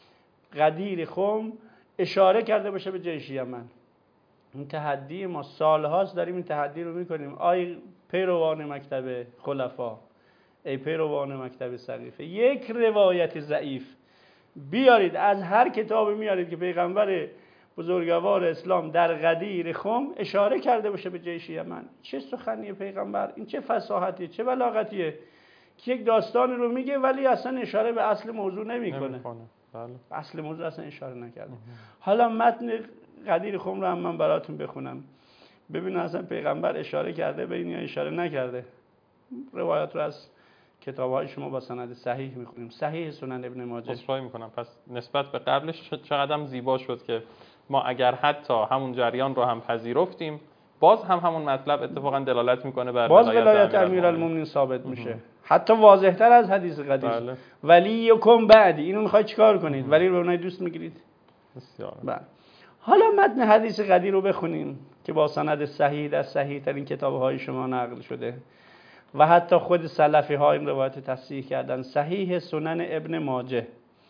A: غدیر خم اشاره کرده باشه به جیش یمن. این تحدی ما سالهاست داریم این تحدی رو میکنیم. آی پیروان مکتب خلفا، ای پیروان مکتب سقیفه، یک روایت ضعیف بیارید، از هر کتابی میارید که پیغمبر بزرگوار اسلام در غدیر خم اشاره کرده باشه به جیش یمن. چه سخنیه پیغمبر، این چه فصاحتیه، چه بلاغتیه که یک داستان رو میگه ولی اصلا اشاره به اصل موضوع نمیکنه.
I: بله.
A: اصل موضوع اصلا اشاره نکرده. حالا متن غدیر خم رو هم من براتون بخونم ببینید اصلا پیغمبر اشاره کرده به این یا اشاره نکرده. روایت رو از کتاب‌های شما با سند صحیح می‌خونیم. صحیح سنن ابن ماجه.
I: اصلاح می‌کنم. پس نسبت به قبلش چقدر زیبا شد که ما اگر حتی همون جریان رو هم پذیرفتیم باز هم همون مطلب اتفاقا دلالت می‌کنه بر
A: باز ولایت امیرالمومنین ثابت میشه. حتی واضح‌تر از حدیث قدیم. بله. ولیکم بعدی. اینو می‌خواید چیکار کنید؟ ولی رو اونای دوست می‌گیرید؟
I: بسیار.
A: بله. حالا متن حدیث قدیر رو بخونیم که با سند صحیح در صحیح ترین کتاب‌های شما نقل شده و حتی خود سلفی ها این روایت تصحیح کردن. صحیح سنن ابن ماجه.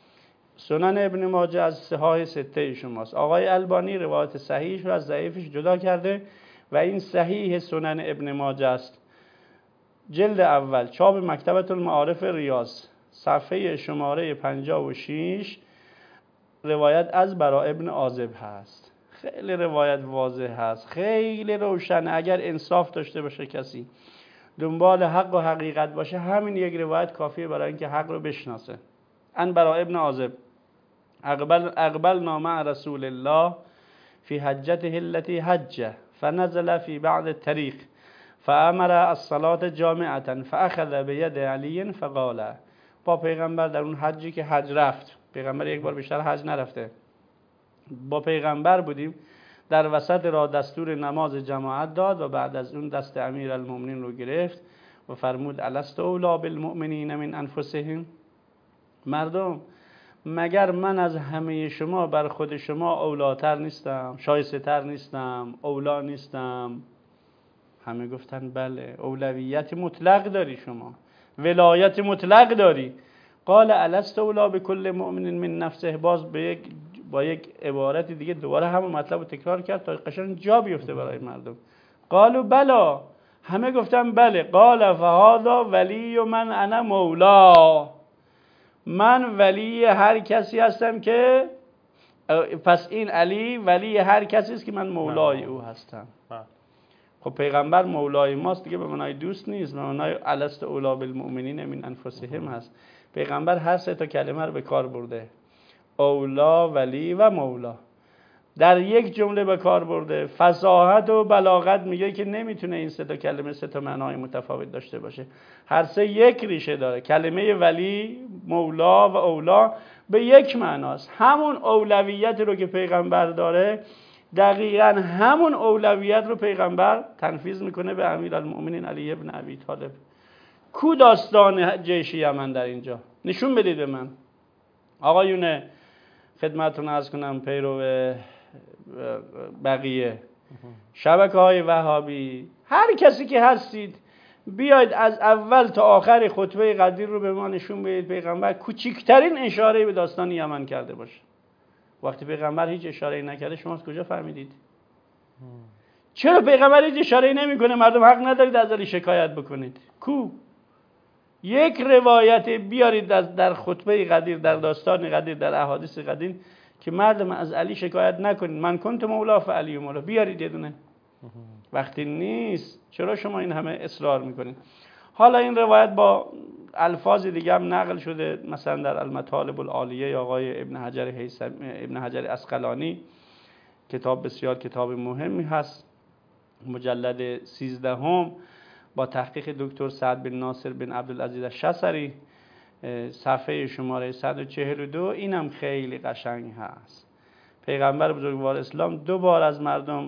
A: سنن ابن ماجه از صحاح سته شماست. آقای البانی روایت صحیحش رو از ضعیفش جدا کرده و این صحیح سنن ابن ماجه است. جلد اول چاپ مکتبة المعارف ریاض، صفحه شماره پنجاه و شش، روایت از برا ابن عازب هست. خیلی روایت واضح هست، خیلی روشن. اگر انصاف داشته باشه کسی، دنبال حق و حقیقت باشه، همین یک روایت کافیه برای اینکه حق رو بشناسه. ان برا ابن عازب اقبل اقبلنا مع رسول الله فی حجته التي حج فنزل فی بعض الطريق فامر الصلاه جامعه فاخذ بيد علی فقال. با پیغمبر در اون حجی که حج رفت، پیغمبر یک بار بیشتر حج نرفته، با پیغمبر بودیم، در وسط را دستور نماز جماعت داد و بعد از اون دست امیرالمومنین رو گرفت و فرمود الست اولی بالمؤمنین من انفسهم. مردم مگر من از همه شما بر خود شما اولاتر نیستم، شایسته تر نیستم، اولا نیستم؟ همه گفتن بله. اولویت مطلق داری شما، ولایت مطلق داری. قال الست اولا بكل مؤمن من نفسه. باز به یک با یک عبارت دیگه دوباره همون مطلب رو تکرار کرد تا قشنگ جا بیفته برای مردم. قالوا بلا. همه گفتن بله. قال فهذا ولی من انا مولا. من ولی هر کسی هستم که، پس این علی ولی هر کسی است که من مولای او هستم. خب پیغمبر مولای ماست دیگه، به معنای دوست نیست، به معنای الست اولا بالمؤمنین من انفسهم هست. پیغمبر هر سه تا کلمه رو به کار برده، اولا، ولی و مولا، در یک جمله به کار برده. فصاحت و بلاغت میگه که نمیتونه این سه تا کلمه سه تا معنای متفاوت داشته باشه، هر سه یک ریشه داره. کلمه ولی، مولا و اولا به یک معناست. همون اولویت رو که پیغمبر داره، دقیقاً همون اولویت رو پیغمبر تنفیذ میکنه به امیرالمؤمنین علی ابن ابی طالب. کو داستان جیش یمن در اینجا؟ نشون بدید به من. آقایون خدمتتون عرض کنم، پیرو بقیه شبکه های وهابی، هر کسی که هستید بیاید از اول تا آخر خطبه قدیر رو به ما نشون بدید پیغمبر کوچکترین اشاره به داستان یمن کرده باشه. وقتی پیغمبر هیچ اشاره نکرده شما از کجا فهمیدید؟ چرا پیغمبر هیچ اشاره نمیکنه؟ مردم حق ندارید از علی شکایت بکنید. کو یک روایت بیارید از در خطبه قدیر، در داستان قدیر، در احادیث قدیر که مردم از علی شکایت نکنید. من کنت مولا فعلی مولا. بیارید یه دونه. وقتی نیست چرا شما این همه اصرار میکنید؟ حالا این روایت با الفاظ دیگه هم نقل شده، مثلا در المطالب العالیه آقای ابن حجر هیثم ابن حجر عسقلانی، کتاب بسیار کتاب مهمی هست، مجلد سیزدهم با تحقیق دکتر سعد بن ناصر بن عبدالعزیز الشسری، صفحه شماره صد و چهل و دو. اینم خیلی قشنگ هست. پیغمبر بزرگوار اسلام دو بار از مردم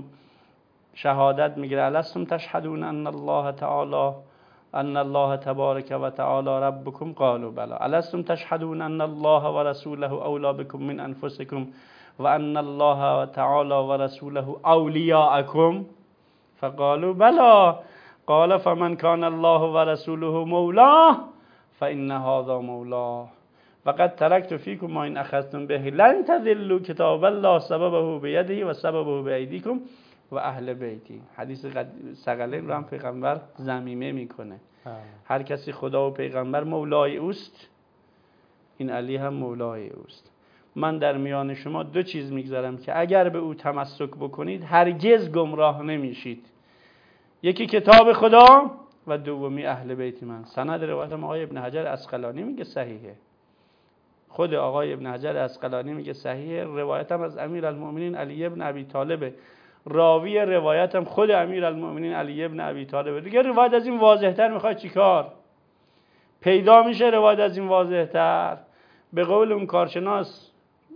A: شهادت میگیره. الستم تشهدون ان الله تعالی ان الله تبارک و تعالی ربکم؟ قالوا بلا. الستم تشهدون ان الله و رسوله اولی بكم من انفسکم و ان الله تعالی و رسوله اولیاءکم؟ فقالوا بلا. قال فمن كان الله و رسوله مولاه فإن هذا مولاه وقد تركت فيكم ما إن أخذتم به لن تذلوا كتاب الله سببه بيده و سببه بأيديكم و اهل بیتی. حدیث ثقلین رو هم پیغمبر ضمیمه میکنه. هر کسی خدا و پیغمبر مولای اوست، این علی هم مولای اوست. من در میان شما دو چیز میگذارم که اگر به او تمسک بکنید هرگز گمراه نمیشید. یکی کتاب خدا و دومی اهل بیت من. سند روایت آقای ابن حجر عسقلانی میگه صحیحه. خود آقای ابن حجر عسقلانی میگه صحیحه. روایتم از امیرالمؤمنین علی ابن ابی طالب. راوی روایتم خود امیرالمؤمنین علی ابن ابی طالب. دیگه روایت از این واضح‌تر میخواد چیکار؟ پیدا میشه روایت از این واضح‌تر؟ به قول اون کارشناس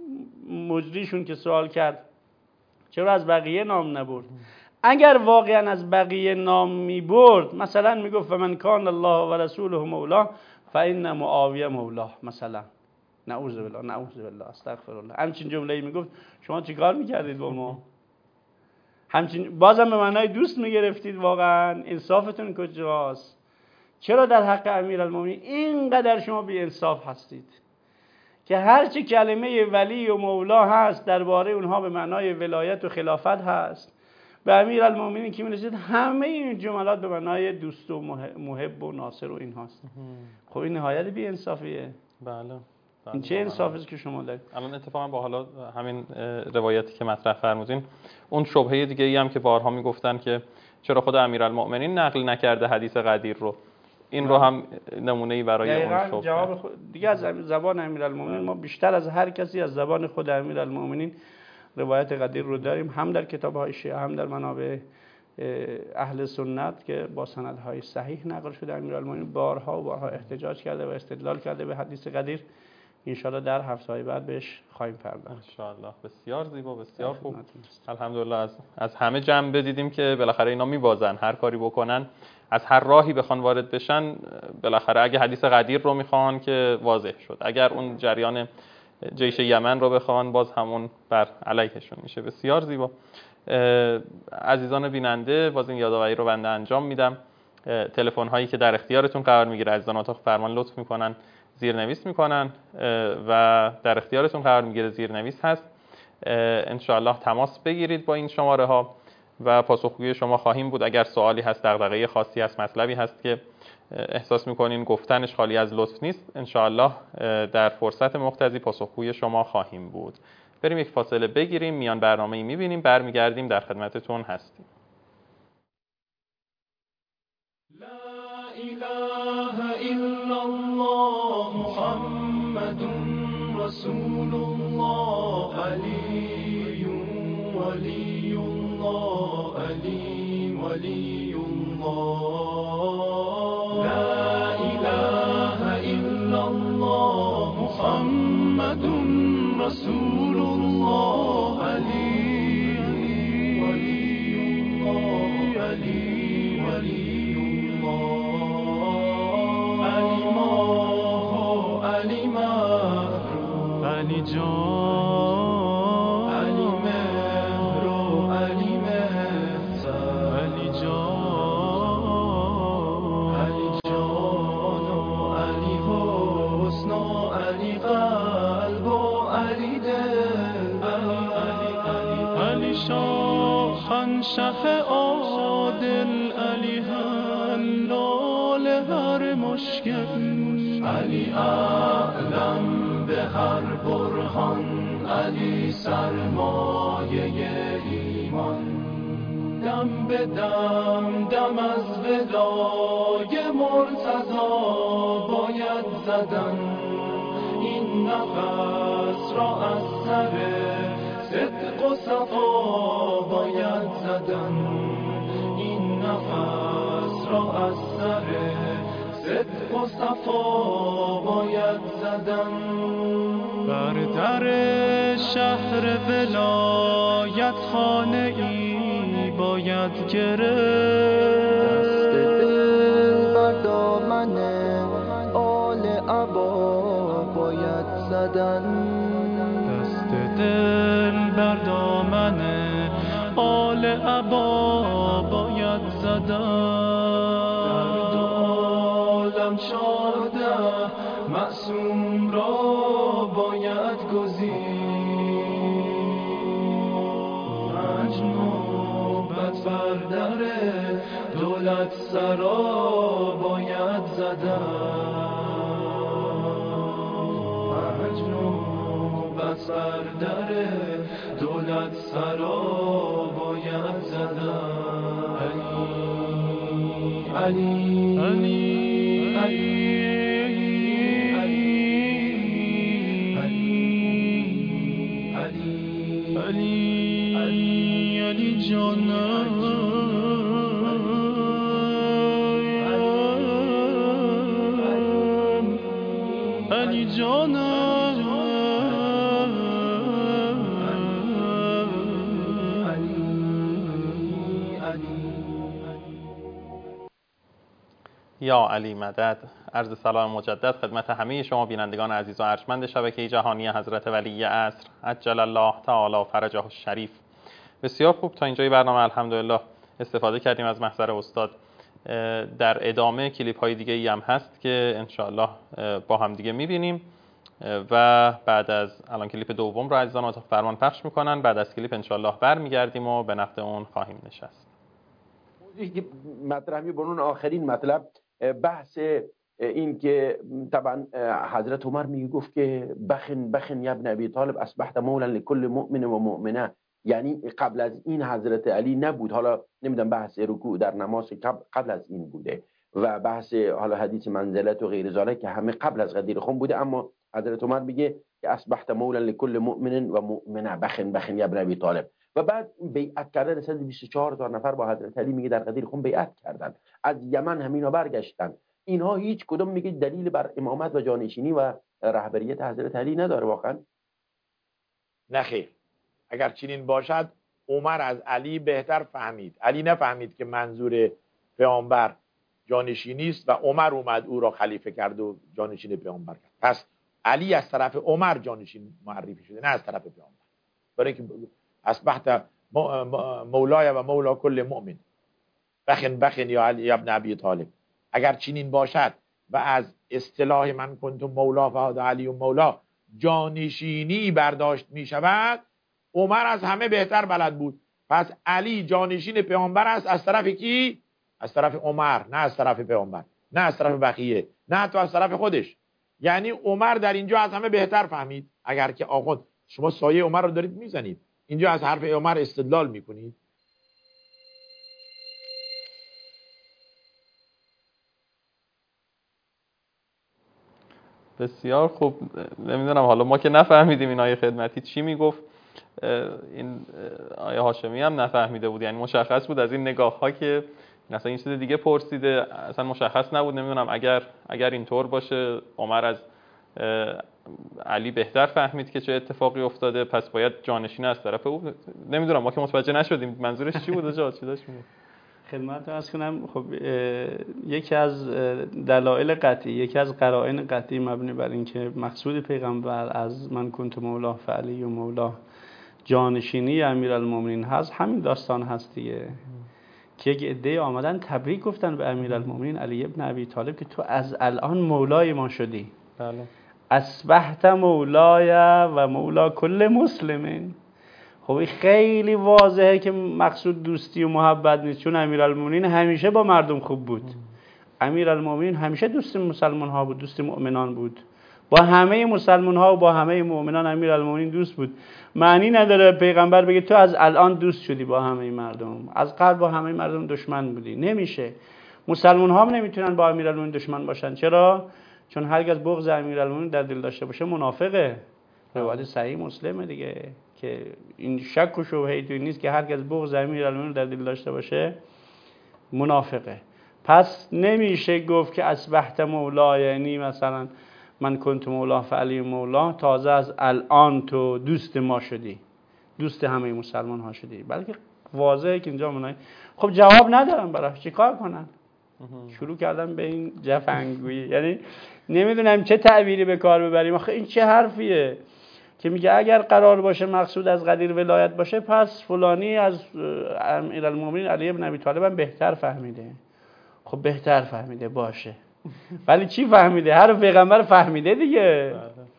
A: مجریشون که سوال کرد چرا از بقیه نام نبرد؟ اگر واقعا از بقیه نام میبرد، مثلا میگفت فمن کان الله و رسوله مولا فإن معاویه مولا مثلا، نعوذ بالله نعوذ بالله استغفر الله، همچین جمله‌ای میگفت، شما چیکار میکردید با ما؟ همچین بازم به معنای دوست میگرفتید؟ واقعا انصافتون کجاست؟ چرا در حق امیرالمومنین اینقدر شما بی انصاف هستید که هرچی کلمه ولی و مولا هست درباره اونها به معنای ولایت و خلافت هست، به امیرالمومنین که میرسید همه این جملات به معنای دوست و محب و ناصر و این هاست. خب این نهایت بی انصافیه.
I: بله.
A: این چه انصافی است که شما دارید؟
I: الان اتفاقا با حالا همین روایتی که مطرح فرمودین، اون شبهه دیگه ای هم که بارها میگفتن که چرا خود امیرالمؤمنین نقل نکرده حدیث قدیر رو، این رو هم نمونه‌ای برای اون شبهه.
A: جواب خود دیگه از زبان امیرالمؤمنین ما بیشتر از هر کسی از زبان خود امیرالمؤمنین روایت قدیر رو داریم، هم در کتاب‌های شیعه هم در منابع اهل سنت که با سندهای صحیح نقل شده. امیرالمؤمنین بارها و بارها احتجاج کرده و استدلال کرده به حدیث قدیر. انشاءالله در هفته‌های بعد بهش خواهیم پرداخت.
I: انشاءالله. بسیار زیبا، بسیار خوب. الحمدلله از از همه جنبه دیدیم که بالاخره اینا میبازن، هر کاری بکنن، از هر راهی بخوان وارد بشن، بالاخره اگه حدیث قدیر رو میخوان که واضح شد، اگر اون جریان جیش یمن رو بخوان باز همون بر علیهشون میشه. بسیار زیبا. عزیزان بیننده، باز این یادآوری رو بنده انجام میدم. تلفن هایی که در اختیارتون قرار میگیره، عزیزان اتاق فرمان لطف میکنن زیرنویس میکنن و در اختیارتون قرار میگیره، زیرنویس هست. ان شاء الله تماس بگیرید با این شماره ها و پاسخگوی شما خواهیم بود. اگر سوالی هست، دغدغه خاصی هست، مطلبی هست که احساس میکنین گفتنش خالی از لطف نیست، ان شاء الله در فرصت مقتضی پاسخگوی شما خواهیم بود. بریم یک فاصله بگیریم، میان برنامه‌ای میبینیم، برمیگردیم در خدمتتون هستیم.
K: لا اله الا الله محمد رسول الله علی ولی الله علی ولی الله لا اله الا الله محمد رسول الله علی ولی الله علی ولی الله علی ماه علی مهر علی جان علی مهر علی مهتر علی جان علی جان علی حسن علی قلب علی دل علی شاهنشه عادل علی حلال هر مشکل علی اعلم به هر برهان علی سرمایه ایمان دم به دم دم از ودای مرتضی باید زدن این نفس را از سر صدق و صفا باید زدن این نفس را از سر صدق و صفا باید زدن بر در شهر ولایت خانه ای باید گرفت دست دل بر دامن آل عبا باید زدن دست دل بر دامن آل عبا باید زدن در دو عالم چهارده معصوم را باید گزید پنج نوبت بر در دولت سرا باید زدن پنج نوبت بر در دولت سرا باید زدن علی علی علی علی علی علی جان علی جان
I: یا علی مدد. عرض سلام مجدد خدمت همه شما بینندگان عزیز و ارجمند شبکه جهانی حضرت ولی عصر عجل الله تعالی فرجه الشریف. بسیار خوب، تا اینجای برنامه الحمدلله استفاده کردیم از محضر استاد. در ادامه کلیپ های دیگه ای هم هست که انشاءالله با هم دیگه میبینیم و بعد از الان کلیپ دوم رو عزیزان اتاق فرمان پخش میکنن. بعد از کلیپ انشاءالله برمیگردیم و به نقد اون خواهیم نشست.
J: موضوعی که مطرح می برون آخرین مطلب بحث این که طبعا حضرت عمر میگه گفت که بخن بخن یا ابن ابی طالب اصبحت مولا لكل مؤمن و مؤمنه، یعنی قبل از این حضرت علی نبود. حالا نمیدونم بحث رکوع در نماز قبل از این بوده و بحث حالا حدیث منزلت و غیر ذالک که همه قبل از غدیر خم بوده، اما حضرت عمر میگه که اصبحت مولا لكل مؤمن و مؤمنه بخن بخن یا ابن ابی طالب. و بعد بیعت کردن صد و بیست و چهار تا نفر با حضرت علی میگه در غدیر خم بیعت کردن، از یمن همینا برگشتن. اینها هیچ کدوم میگه دلیل بر امامت و جانشینی و رهبریت حضرت علی نداره واقعا؟
B: نخیر، اگر چنین باشد عمر از علی بهتر فهمید. علی نفهمید که منظور پیامبر جانشینی است و عمر اومد او را خلیفه کرد و جانشین پیامبر کرد. پس علی از طرف عمر جانشین معرفی شده، نه از طرف پیامبر. برای اینکه اصبحت مولای و مولا کل مؤمن بخن بخن یا علی ابن ابی طالب. اگر چنین باشد و از اصطلاح من کنتم مولا فهذا علی و مولا جانشینی برداشت می شود، عمر از همه بهتر بلد بود. پس علی جانشین پیامبر است از طرف کی؟ از طرف عمر، نه از طرف پیامبر، نه از طرف بقیه، نه حتی از طرف خودش. یعنی عمر در اینجا از همه بهتر فهمید. اگر که آقا شما سایه عمر رو دارید میزنید، اینجا از حرف عمر استدلال میکنید.
I: بسیار خوب. نمیدونم حالا ما که نفهمیدیم این آیه خدمتی چی میگفت، این آیه هاشمی هم نفهمیده بود. یعنی مشخص بود از این نگاه ها که مثلا این چیز دیگه پرسیده، اصلا مشخص نبود. نمیدونم اگر اگر اینطور باشه عمر از علی بهتر فهمید که چه اتفاقی افتاده، پس باید جانشین از طرف او. نمیدونم ما که متوجه نشدیم منظورش چی بود. اجازه چی داشت میگفت
A: خدمت عرض کنم. خب یکی از دلایل قطعی، یکی از قرائن قطعی مبنی بر اینکه مقصود پیغمبر از من کنت مولا فعلی و مولا جانشینی امیرالمومنین هست، همین داستان هست دیگه، که یک عده آمدن تبریک گفتن به امیرالمومنین علی ابن ابی طالب که تو از الان مولای ما شدی.
I: بله.
A: اصبحت مولای و مولا کل مسلمین. خب این خیلی واضحه که مقصود دوستی و محبت نیست، چون امیرالمومنین همیشه با مردم خوب بود. امیرالمومنین همیشه دوست مسلمان ها بود، دوست مؤمنان بود، با همه مسلمان ها و با همه مؤمنان امیرالمومنین دوست بود. معنی نداره پیغمبر بگه تو از الان دوست شدی با همه مردم، از قبل با همه مردم دشمن بودی. نمیشه. مسلمان ها هم نمیتونن با امیرالمومنین دشمن باشن. چرا؟ چون هرگز بغض امیرالمومنین در دل داشته باشه منافقه. روایت صحیح مسلمه دیگه که این شک و شبهه‌ای توی نیست که هرگز بغض امیرالمومنین در دل داشته باشه منافقه. پس نمیشه گفت که اصبحت مولا یعنی مثلا من کنت مولا فعلی مولا تازه از الان تو دوست ما شدی، دوست همه مسلمان ها شدی، بلکه واضحه که اینجا منای خب جواب ندارم براش چیکار کنن. شروع کردم به این جفنگویی، یعنی نمیدونم چه تعبیری به کار ببریم. آخه این چه حرفیه که میگه اگر قرار باشه مقصود از قدیر ولایت باشه پس فلانی از امیرالمومنین علی ابن ابی طالب هم بهتر فهمیده. خب بهتر فهمیده باشه، ولی چی فهمیده؟ حرف پیغمبر فهمیده دیگه.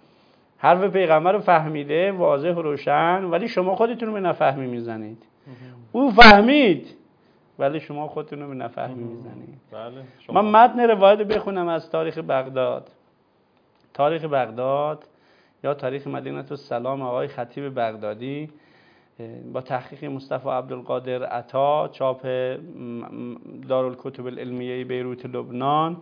A: حرف پیغمبر فهمیده واضح و روشن، ولی شما خودتون رو به نفهمی میزنید. او فهمید ولی شما خودتون رو به نفهمی میزنید. من متن روایت بخونم از تاریخ بغداد. تاریخ بغداد یا تاریخ مدینه السلام آقای خطیب بغدادی با تحقیق مصطفی عبدالقادر عطا، چاپ دارالکتب العلمیه بیروت لبنان،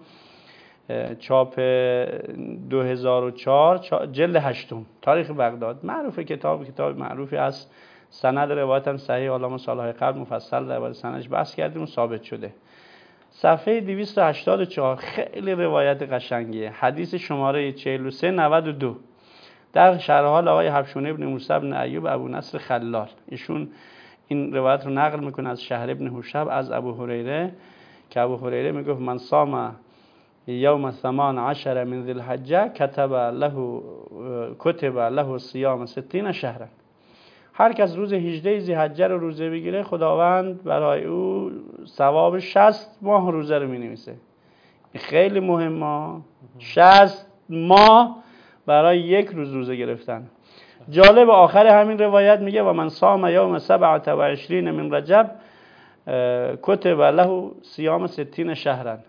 A: چاپ دو هزار و چهار، جلد هشتم. تاریخ بغداد معروفه، کتاب کتاب معروفی است. سند روایت هم صحیح، حالا ما سالهای قبل مفصل درباره سندش بحث کردیم و ثابت شده. صفحه دویست و هشتاد و چهار خیلی روایت قشنگیه. حدیث شماره چهل و سه نود و دو در شرح حال آقای حبشون ابن موسی ابن ایوب ابو نصر خلال. ایشون این روایت رو نقل میکنه از شهر ابن حوشب از ابو هریره که ابو هریره میگفت من صام یوم ثمان عشر من ذی الحجه کتب له کتب له صیام ستین شهرا. هر کس روز هجده ذی الحجه رو روزه بگیره خداوند برای او ثواب شصت ماه روزه رو مینویسه. خیلی مهمه، شصت ماه برای یک روز روزه گرفتن. جالب آخر همین روایت میگه و من صام یوم سبعة و عشرین من رجب کتب له صیام ستین شهرا.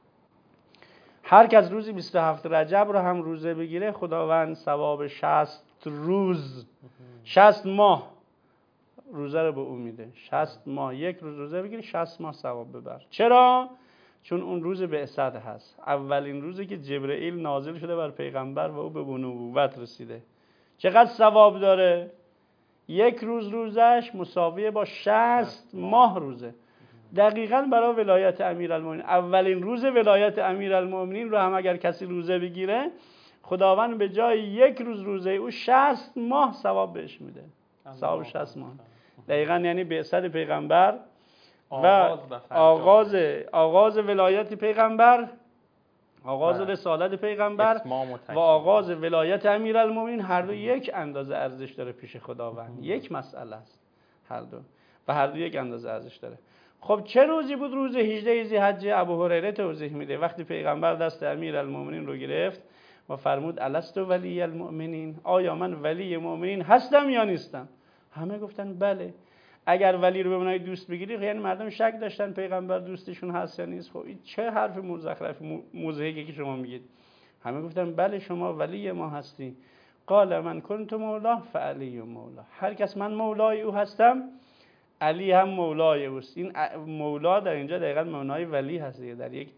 A: هر کس روزی بیست و هفت رجب رو هم روزه بگیره خداوند ثواب شصت روز شصت ماه روزه رو به او میده. شصت ماه یک روز روزه بگیری شصت ماه ثواب ببر. چرا؟ چون اون روز بعثت هست، اولین روزی که جبرئیل نازل شده بر پیغمبر و او به نبوت رسیده. چقدر ثواب داره؟ یک روز روزش مساویه با شصت ماه روزه. دقیقاً برای ولایت امیرالمومنین، اولین روز ولایت امیرالمومنین رو هم اگر کسی روزه بگیره خداوند به جای یک روز روزه او شصت ماه ثواب بهش میده. ثواب شصت ماه. دقیقاً یعنی بعثت پیغمبر و آغاز آغاز ولایت پیغمبر آغاز رسالت پیغمبر و آغاز ولایت امیرالمومنین هر دو یک اندازه ارزش داره پیش خداوند. یک مسئله است هر دو و هر دو یک اندازه ارزش داره. خب چه روزی بود؟ روز هجده ذی‌حجه. ابو هریره توضیح میده وقتی پیغمبر دست امیرالمومنین رو گرفت و فرمود الست ولی المؤمنین، آیا من ولی مؤمنین هستم یا نیستم؟ همه گفتن بله. اگر ولی رو به معنای دوست بگیری یعنی مردم شک داشتن پیغمبر دوستشون هست یا نیست. خب این چه حرف مزخرف موزهیکی که شما میگید؟ همه گفتن بله شما ولی ما هستی. قال من کنت مولا فعلی مولا، هر کس من مولای او هستم علی هم مولای اوست. این مولا در اینجا دقیقاً معنای ولی هست در یک.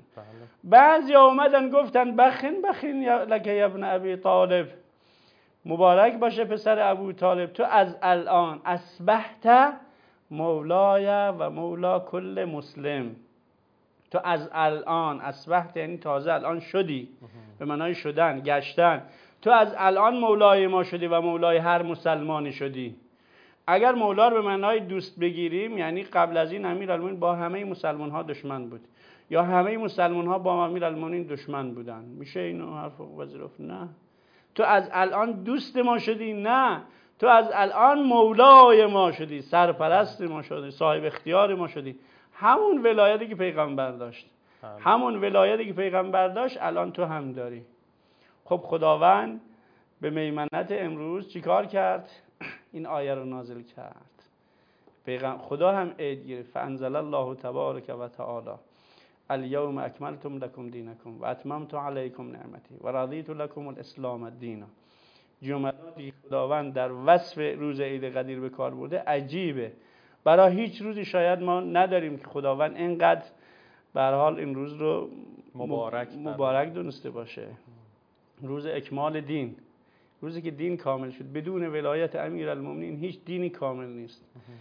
A: بعضی اومدن گفتن بخین بخین لک ابن ابی طالب، مبارک باشه پسر ابو طالب، تو از الان اصبحت مولای و مولا کل مسلم. تو از الان اصبحت یعنی تازه الان شدی، به معنای شدن، گشتن. تو از الان مولای ما شدی و مولای هر مسلمانی شدی. اگر مولا رو به معنای دوست بگیریم یعنی قبل از این امیرالمومنین با همه مسلمان ها دشمن بود یا همه مسلمان ها با امیرالمومنین دشمن بودن، میشه اینو حرف وزیرفت؟ نه. تو از الان دوست ما شدی؟ نه. تو از الان مولای ما شدی، سرپرست ما شدی، صاحب اختیار ما شدی. همون ولایتی که پیغمبر داشت، همون ولایتی که پیغمبر داشت الان تو هم داری. خب خداوند به میمنت امروز چیکار کرد؟ این آیه رو نازل کرد. پیغمبر خدا هم عید گرفت. فانزل الله تبارک و تعالی الیوم اکملتم لکم دینکم و اتممت علیکم نعمتی و رضیت لکم الاسلام دینا. جملاتی خداوند در وصف روز عید قدیر به کار برده عجیبه. برای هیچ روزی شاید ما نداریم که خداوند اینقدر به هر حال این روز رو مبارک مبارک دونسته باشه. روز اکمال دین، روزی که دین کامل شد. بدون ولایت امیرالمومنین هیچ دینی کامل نیست.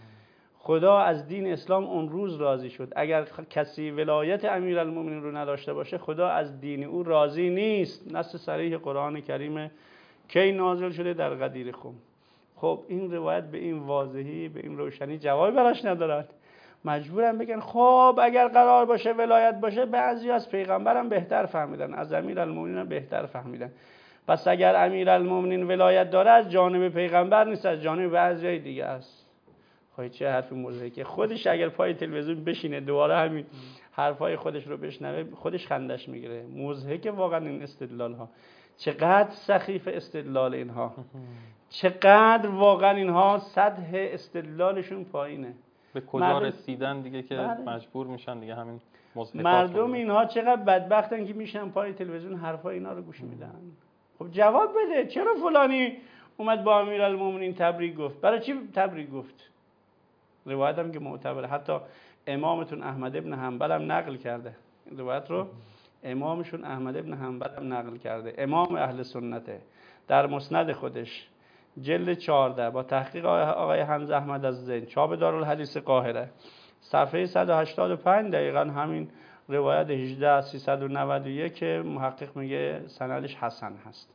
A: خدا از دین اسلام اون روز راضی شد. اگر کسی ولایت امیرالمومنین رو نداشته باشه خدا از دین او راضی نیست. نص صریح قرآن کریم کی نازل شده؟ در غدیر خم. خب این روایت به این واضحی، به این روشنی جوابی براش ندارد. مجبورن بگن خب اگر قرار باشه ولایت باشه، بعضی از پیغمبرم بهتر فهمیدن، از امیرالمومنین هم بهتر فهمیدن. پس اگر امیرالمومنین ولایت داره از جانب پیغمبر نیست، از جانب بعضی دیگه است. خب چه حرف موزه که خودش اگر پای تلویزیون بشینه دوباره همین حرفای خودش رو بشنوه خودش خندش میگیره. موزه که واقعا این استدلال ها چقدر سخیف استدلال اینها، چقدر واقعا اینها سطح استدلالشون پایینه.
I: به کجا رسیدن دیگه که بله. مجبور میشن دیگه همین موزه.
A: مردم اینها چقدر بدبختن که میشن پای تلویزیون حرفای اینا رو گوش میدن. خب جواب بده چرا فلانی اومد با امیرالمومنین تبریک گفت؟ برای چی تبریک گفت؟ روایت هم که معتبره، حتی امامتون احمد ابن حنبل هم نقل کرده این روایت رو. امامشون احمد ابن حنبل هم نقل کرده، امام اهل سنته، در مسند خودش جلد چهارده با تحقیق آقای حمزه احمد از زین، چاپ دارالحدیث قاهره، صفحه صد و هشتاد و پنج دقیقاً همین روایت هجده سیصد و نود و یک که محقق میگه سندش حسن هست،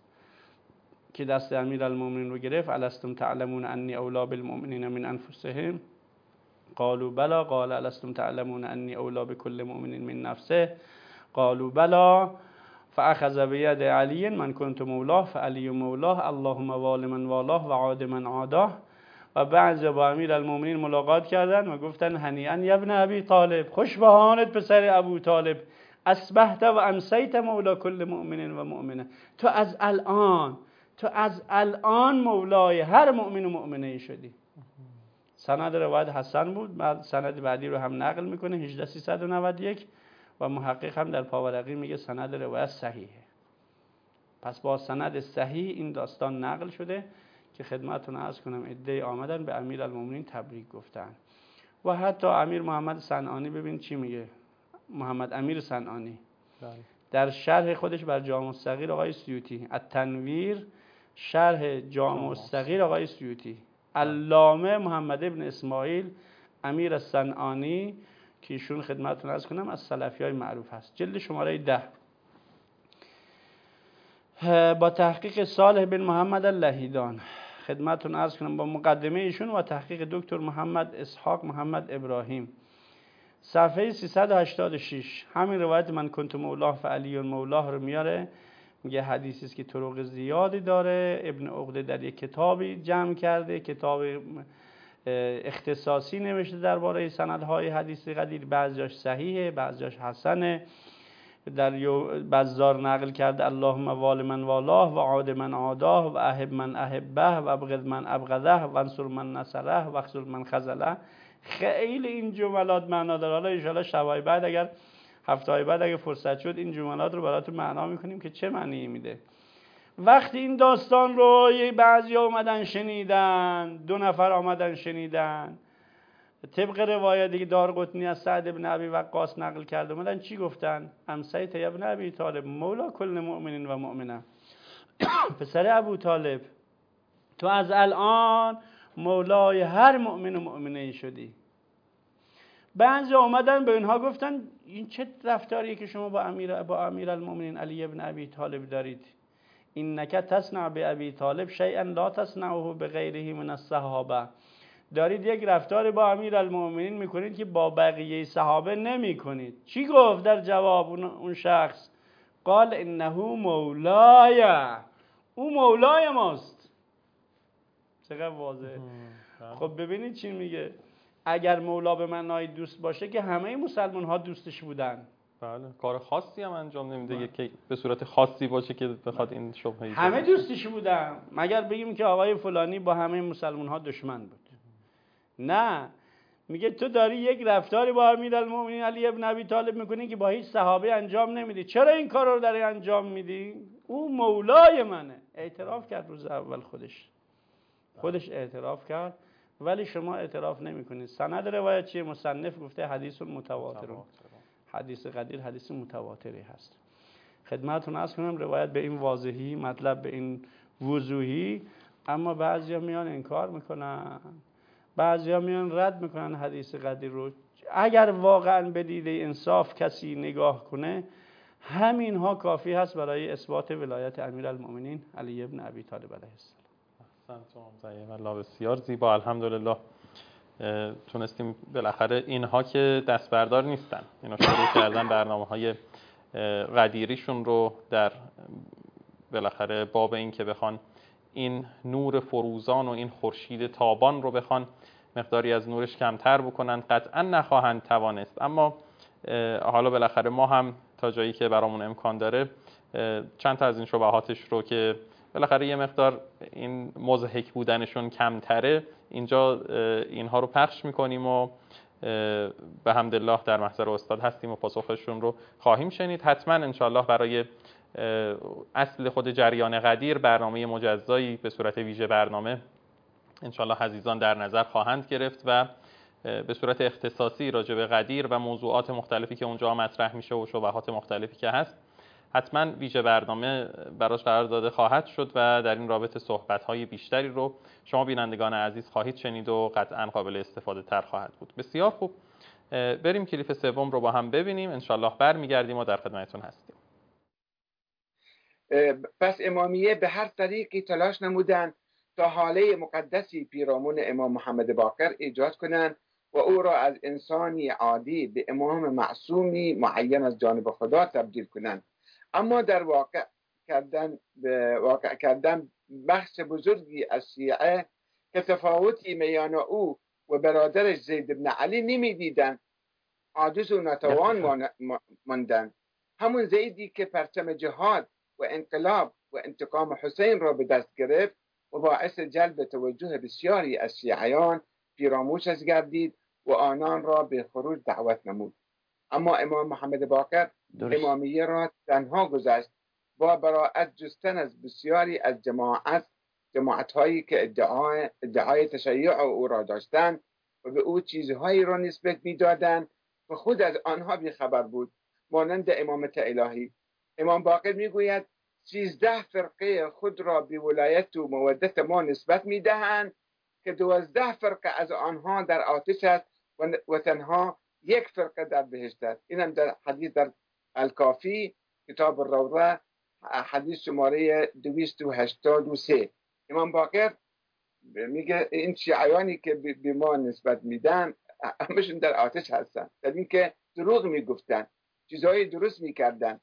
A: که دست امیرالمومنین رو گرفت الستم تعلمون انی اولا بالمؤمنین من انفسهم قالوا بلا قال الستم تعلمون انی اولا بكل مؤمن من نفسه قالوا بلا فاخذ بید علی من کنت مولاه فعلی مولاه اللهم وال من والاه و عاد من عاداه. و بعضی با امیرالمومنین ملاقات کردن و گفتن هنیئا یا ابن ابی طالب، خوش به حالت پسر ابو طالب، اصبحت و امسیت مولا کل مؤمن و مؤمنه. تو از الان تو از الان مولای هر مؤمن و مؤمنه شدی. سند روایت حسن بود. بعد سند بعدی رو هم نقل میکنه هجده سیصد و نود و یک و محقق هم در پاورقی میگه سند روایت صحیحه. پس با سند صحیح این داستان نقل شده که خدمتتون عرض کنم عده‌ای آمدن به امیرالمومنین تبریک گفتن. و حتی امیر محمد صنعانی ببین چی میگه، محمد امیر صنعانی در شرح خودش بر جامع الصغیر آقای سیوطی، التنویر شرح جامع الصغیر آقای سیوطی، علامه محمد ابن اسماعیل امیر صنعانی که ایشون خدمتتون عرض کنم از سلفیای معروف هست، جلد شماره ده با تحقیق صالح بن محمد اللهیدان خدمتتون عرض کنم با مقدمه ایشون و تحقیق دکتر محمد اسحاق محمد ابراهیم صفحه سیصد و هشتاد و شش همین روایت من کنت مولاه فعلی مولاه رو میاره، میگه حدیثی است که طرق زیادی داره. ابن عقده در یک کتابی جمع کرده، کتاب اختصاصی نوشته درباره سندهای حدیث قدیر، بعضیاش صحیحه بعضیاش حسنه. در بزار نقل کرده اللهم وال من والاه و عاد من عاداه و احب من احبه و ابغض من ابغضه و انصر من نصره و اخذل من خذله. خیلی این جملات معنا داره. حالا ان شاءالله شبای بعد اگر هفته‌های بعد اگه فرصت شد این جملات رو براتون معنا میکنیم که چه معنی میده. وقتی این داستان رو یه بعضی اومدن شنیدن، دو نفر آمدن شنیدن، طبق روایتی که دارقطنی از سعد بن ابی وقاص نقل کرده اومدن چی گفتن؟ امسیت ابن ابی طالب مولا کل مؤمنین و مؤمنه. پسر ابو طالب تو از الان مولای هر مؤمن و مؤمنه شدی. بعضی اومدن به اینها گفتن این چه رفتاریه که شما با امیر با امیر المؤمنین علی ابن ابی طالب دارید؟ اینک تصنع به ابی طالب شیئا لا تصنعه به غیره من الصحابه. دارید یک رفتار با امیر المؤمنین میکنید که با بقیه صحابه نمی کنید. چی گفت در جواب اون شخص؟ قال انه مولای، او مولای ماست. چقدر واضحه. خب ببینید چی میگه. اگر مولا به معنای دوست باشه که همه مسلمان ها دوستش بودن.
I: بله کار خاصی هم انجام نمیده که به صورت خاصی باشه که بخواد این شبهه
A: همه دوستش بودن، مگر بگیم که آقای فلانی با همه مسلمان ها دشمن بود. نه، میگه تو داری یک رفتاری با امیرالمومنین علی ابن ابی طالب میکنی که با هیچ صحابه انجام نمیدی. چرا این کار رو داری انجام میدی؟ او مولای منه. اعتراف کرد روز اول، خودش خودش اعتراف کرد، ولی شما اعتراف نمیکنید. سند روایت چیه؟ مصنف گفته حدیث متواتر. حدیث قدیر حدیث متواتری هست. خدمتتون عرض کنم روایت به این واضحی، مطلب به این وضوحی، اما بعضیا میان انکار میکنن، بعضیا میان رد میکنن حدیث قدیر رو. اگر واقعا به دیده انصاف کسی نگاه کنه، همین ها کافی هست برای اثبات ولایت امیرالمؤمنین علی ابن ابی طالب علیه السلام.
I: احسنتم الله، بسیار زیبا. الحمدلله تونستیم بالاخره اینها که دست بردار نیستن، اینا شروع کردن برنامه‌های قدیریشون رو در بالاخره باب این که بخوان این نور فروزان و این خورشید تابان رو بخوان مقداری از نورش کمتر بکنن، قطعا نخواهند توانست. اما حالا بالاخره ما هم تا جایی که برامون امکان داره چند تا از این شبهاتش رو که بالاخره یه مقدار این مضحک بودنشون کمتره، اینجا اینها رو پخش میکنیم و به حمدالله در محضر استاد هستیم و پاسخشون رو خواهیم شنید. حتما انشاءالله برای اصل خود جریان قدیر برنامه مجزایی به صورت ویژه برنامه انشاءالله عزیزان در نظر خواهند گرفت و به صورت اختصاصی راجع به قدیر و موضوعات مختلفی که اونجا مطرح میشه و شبهات مختلفی که هست حتما ویژه برنامه براش قرار داده خواهد شد و در این رابطه صحبت‌های بیشتری رو شما بینندگان عزیز خواهید شنید و قطعا قابل استفاده تر خواهد بود. بسیار خوب، بریم کلیپ سوم رو با هم ببینیم، انشالله برمیگردیم و در خدمتتون هستیم.
L: پس امامیه به هر طریقی تلاش نمودند تا حاله مقدسی پیرامون امام محمد باقر ایجاد کنند و او را از انسانی عادی به امام معصومی معین از جانب خدا تبدیل کنند. اما در واقع کردن به واقع کردن بخش بزرگی از شیعه که تفاوتی میان او و برادرش زید بن علی نمیدیدند، عاجز و ناتوان ماندند. همون زیدی که پرچم جهاد و انقلاب و انتقام حسین را به دست گرفت و باعث جلب توجه بسیاری از شیعیان پیراموشش گردید و آنان را به خروج دعوت نمود. اما امام محمد باقر درست. امامیه را تنها گذاشت با براءت جستن از بسیاری از جماعت جماعت هایی که ادعای, ادعای تشیع او را داشتند و به او چیزهایی را نسبت میدادند و خود از آنها بیخبر بود، مانند امامت الهی. امام باقر میگوید سیزده فرقه خود را به ولایت و مودت ما نسبت میدهند که دوازده فرقه از آنها در آتش است و تنها یک فرقه در بهشت است. اینم در حدیث در الکافی کتاب الروضه حدیث شماره دویست و هشتاد و سه. امام باقر میگه این شیعیانی که به ما نسبت میدن همشون در آتش هستن، در این که دروغ میگفتن، چیزهای درست میکردن.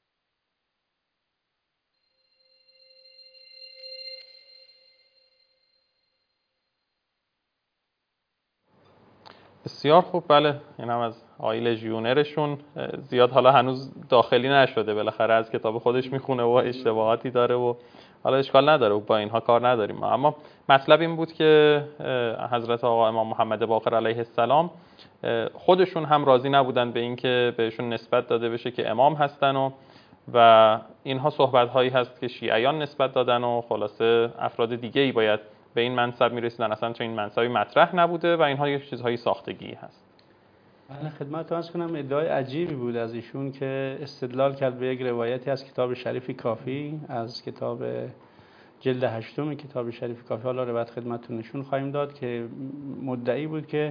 I: بسیار خوب. بله این هم از آقای لژیونرشون. زیاد حالا هنوز داخلی نشده، بالاخره از کتاب خودش میخونه و اشتباهاتی داره و حالا اشکال نداره و با اینها کار نداریم. اما مطلب این بود که حضرت آقا امام محمد باقر علیه السلام خودشون هم راضی نبودن به اینکه بهشون نسبت داده بشه که امام هستن و و اینها صحبت هایی هست که شیعیان نسبت دادن و خلاصه افراد دیگه ای باید به این منصب میرسیدن، اصلا چون این منصبی مطرح نبوده و اینها یک چیزهای ساختگی هست.
A: من خدمت عرض کنم ادعای عجیبی بود از ایشون که استدلال کرد به یک روایتی از کتاب شریف کافی، از کتاب جلد هشتم کتاب شریف کافی. حالا روایت خدمتتون نشون خواهیم داد که مدعی بود که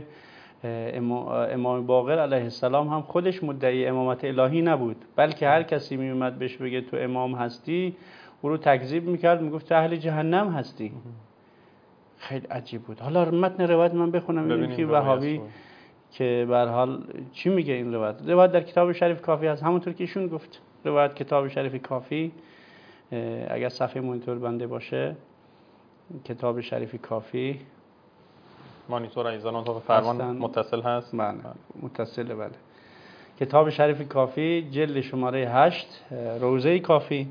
A: امام باقر علیه السلام هم خودش مدعی امامت الهی نبود، بلکه هر کسی می اومد بهش بگه تو امام هستی او رو تکذیب میکرد، میگفت تو اهل جهنم هستی. خیلی عجیب بود. حالا متن روایت من بخونم ببینیم که وهابی که به هر حال چی میگه این روایت. روایت در کتاب شریف کافی هست، همونطور که ایشون گفت. روایت کتاب شریف کافی، اگر صفحه مونیتور بنده باشه، کتاب شریف کافی
I: مانیتور ایزان اون فرمان متصل هست.
A: بله متصله. بله کتاب شریف کافی جلد شماره هشت، روزه کافی،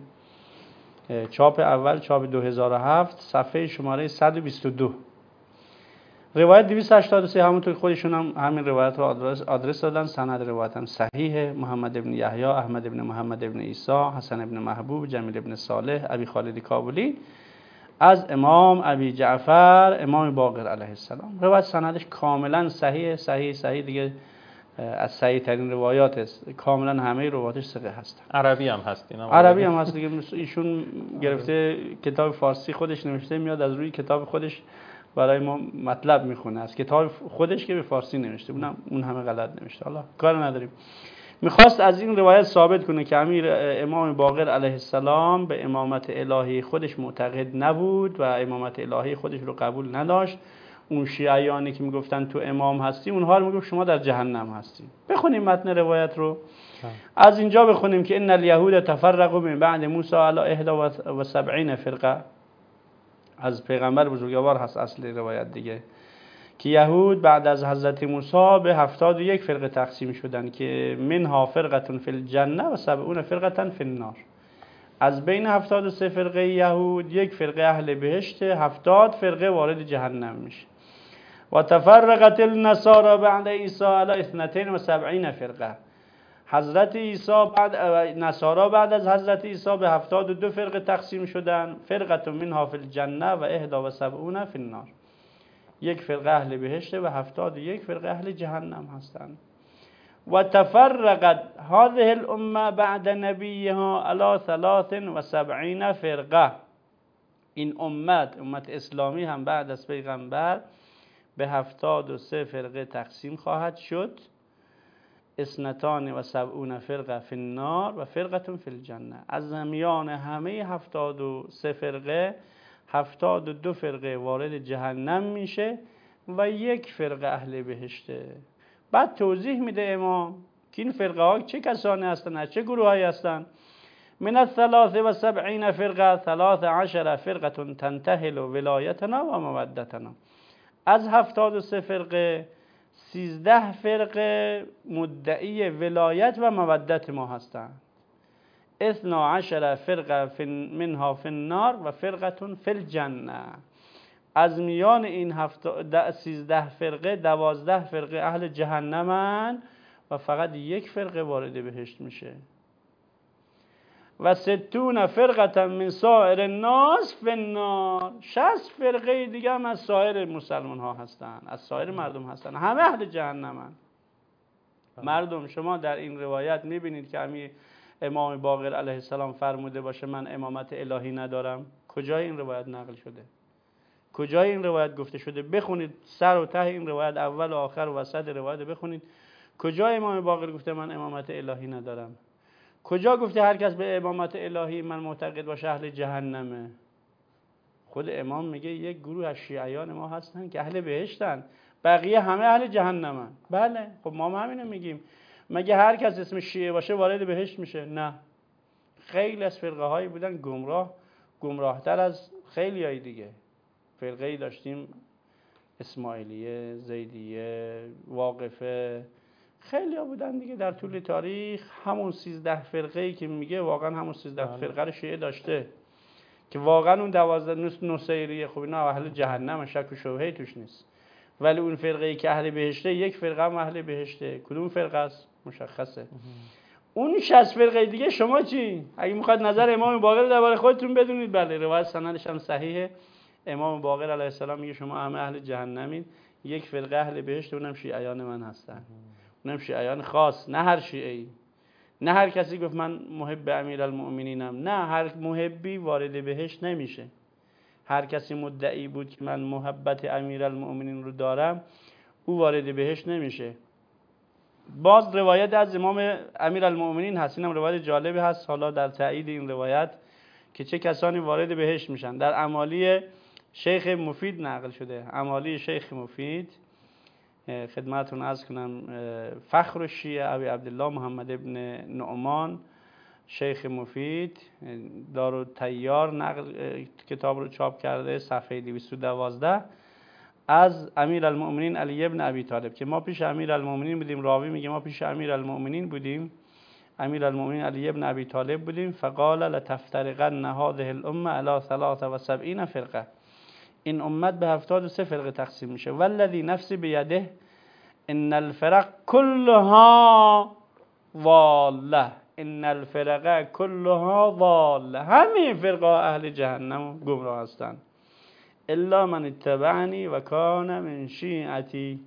A: چاپ اول، چاپ دو هزار و هفت، صفحه شماره صد و بیست و دو. روایت دویست و هشتاد و سه، همونطور خودشون هم همین روایت رو آدرس, آدرس دادن. سند روایت هم صحیحه. محمد ابن یحیی، احمد ابن محمد ابن عیسی، حسن ابن محبوب، جمیل ابن صالح، ابی خالد کابلی از امام ابی جعفر امام باقر علیه السلام. روایت سندش کاملا صحیح صحیح صحیح دیگه، از صحیح ترین روایات است. کاملا همه روایاتش ثقه هستن.
I: عربی هم هست اینا.
A: عربی هم هست دیگه. ایشون گرفته کتاب فارسی خودش نوشته، میاد از روی کتاب خودش برای ما مطلب میخونه. از کتاب خودش که به فارسی نوشته، اونم اون همه غلط نوشته. حالا کار نداریم. میخواست از این روایت ثابت کنه که امیر امام باقر علیه السلام به امامت الهی خودش معتقد نبود و امامت الهی خودش رو قبول نداشت. اون شیعیانی که میگفتن تو امام هستی، اونها رو میگفت شما در جهنم هستی. بخونیم متن روایت رو. از اینجا بخونیم که ان الیهود تفرقوا من بعد موسی علی احدى و سبعین فرقه. از پیغمبر بزرگوار هست اصل روایت دیگه، که یهود بعد از حضرت موسی به هفتاد و یک فرقه تقسیم شدن که منها فرقه فی الجنه و سبعون فرقه فی النار. از بین هفتاد و سه فرقه یهود یک فرقه اهل بهشت، هفتاد فرقه وارد جهنم میشه. و تفرقت النصارى بعد عیسی علی اثنتین و سبعین فرقه. حضرت عیسی بعد نصارا بعد از حضرت عیسی به هفتاد و دو فرقه تقسیم شدن. فرقه منها فی الجنه و احدى و سبعون فی النار. یک فرقه اهل بهشت و هفتاد و یک فرقه اهل جهنم هستند. و تفرقت هذه الامه بعد نبیها علی ثلاث و سبعین فرقه. این امت امت اسلامی هم بعد از پیغمبر به هفتاد و سه فرقه تقسیم خواهد شد. اثنتان و سبعون فرقه فی النار و فرقه فی الجنه. از میان همه هفتاد و سه فرقه هفتاد و دو فرقه وارد جهنم میشه و یک فرقه اهل بهشته. بعد توضیح میده امام که این فرقه ها چه کسانی هستند، از چه گروه هایی هستند. من الثلاث و سبعین فرقه ثلاث عشر فرقه تنتهل ولایتنا و مودتنا. از هفتاد و سه فرقه سیزده فرقه مدعی ولایت و مودت ما هستند. اثنا عشر فرقه منها فی النار و فرقه فی الجنه. از میان این سیزده فرقه دوازده فرقه اهل جهنمن و فقط یک فرقه وارد بهشت میشه. و ستون فرقه من سایر الناس فی النار. شصت فرقه دیگه هم از سایر مسلمان ها هستن، از سایر مردم هستن، همه اهل جهنمن. مردم شما در این روایت میبینید که همین امام باقر علیه السلام فرموده باشه من امامت الهی ندارم؟ کجای این روایت نقل شده؟ کجای این روایت گفته شده؟ بخونید سر و ته این روایت، اول و آخر و وسط روایت بخونید. کجا امام باقر گفته من امامت الهی ندارم؟ کجا گفته هر کس به امامت الهی من معتقد باشه اهل جهنمه؟ خود امام میگه یک گروه از شیعیان ما هستن که اهل بهشتن. بقیه همه اهل جهنمن. بله خب ما هم همینو میگیم. مگه هر کس اسم شیعه باشه وارد بهشت میشه؟ نه. خیلی از فرقه هایی بودن گمراه، گمراهتر از خیلی های دیگه. فرقه‌ای داشتیم اسماعیلیه، زیدیه، واقفه، خیلی ها بودن دیگه در طول تاریخ. همون سیزده فرقه‌ای که میگه واقعا همون سیزده فرقه رو شیعه داشته که واقعا اون دوازده نصیریه خب اینا اهل جهنم، شک و شبهه‌ای توش نیست. ولی اون فرقه‌ای که اهل بهشته، یک فرقه هم اهل بهشته. کدوم فرقه است؟ مشخصه. اون شصت فرقه دیگه شما چی؟ اگه میخواد نظر امام باقر درباره خودتون بدونید، بله روایت سندش هم صحیحه. امام باقر علیه السلام میگه شما همه اهل جهنمید، یک فرقه اهل بهشت، اونم شیعیان من هستن. اونم شیعیان خاص، نه هر شیعی. نه هر کسی گفت من محب امیرالمؤمنینم، نه هر محبی وارد بهشت نمیشه. هر کسی مدعی بود که من محبت امیرالمؤمنین رو دارم، او وارد بهشت نمیشه. باز روایت از امام امیرالمؤمنین هست، اینم روایت جالبی هست حالا در تایید این روایت که چه کسانی وارد بهشت میشن. در امالی شیخ مفید نقل شده. امالی شیخ مفید خدمتتون عرض کنم، فخر الشیعه ابی عبدالله محمد ابن نعمان شیخ مفید دارالتیار نقل کتاب رو چاپ کرده، صفحه دویست و دوازده، از امیرالمؤمنین علی ابن ابی طالب که ما پیش امیرالمؤمنین بودیم. راوی میگه ما پیش امیرالمؤمنین بودیم، امیرالمؤمنین علی ابن ابی طالب بودیم. فقال لتفترقن هذه الامه علی ثلاث و سبعین فرقه، این امت به هفتاد و سه فرقه تقسیم میشه. والذی نفسی بیده ان الفرق كلها ضاله، ان الفرق كلها ضاله، همه فرقه اهل جهنم گمراه هستند. الا من اتبعنی و کان من شیعتی،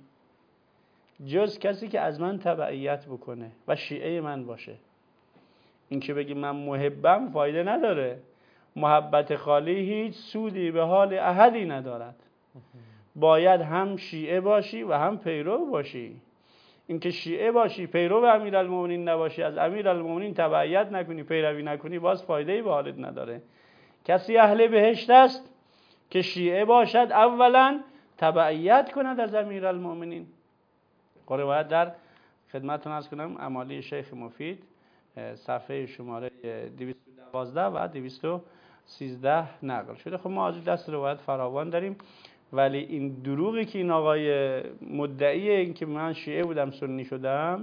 A: جز کسی که از من تبعیت بکنه و شیعه من باشه. این که بگی من محبم فایده نداره. محبت خالی هیچ سودی به حال احدی ندارد. باید هم شیعه باشی و هم پیرو باشی. اینکه شیعه باشی پیرو امیرالمؤمنین نباشی، از امیرالمؤمنین تبعیت نکنی، پیروی نکنی، باز فایده‌ای به حالت نداره. کسی اهل بهشت است که شیعه باشد، اولا تبعیت کند از امیرالمؤمنین. روایت در خدمتتون عرض کنم امالی شیخ مفید صفحه شماره دویست و دوازده و دویست و سیزده نقل شده. خب ما از دست روایت فراوان داریم، ولی این دروغی که این آقای مدعی این که من شیعه بودم سنی شدم،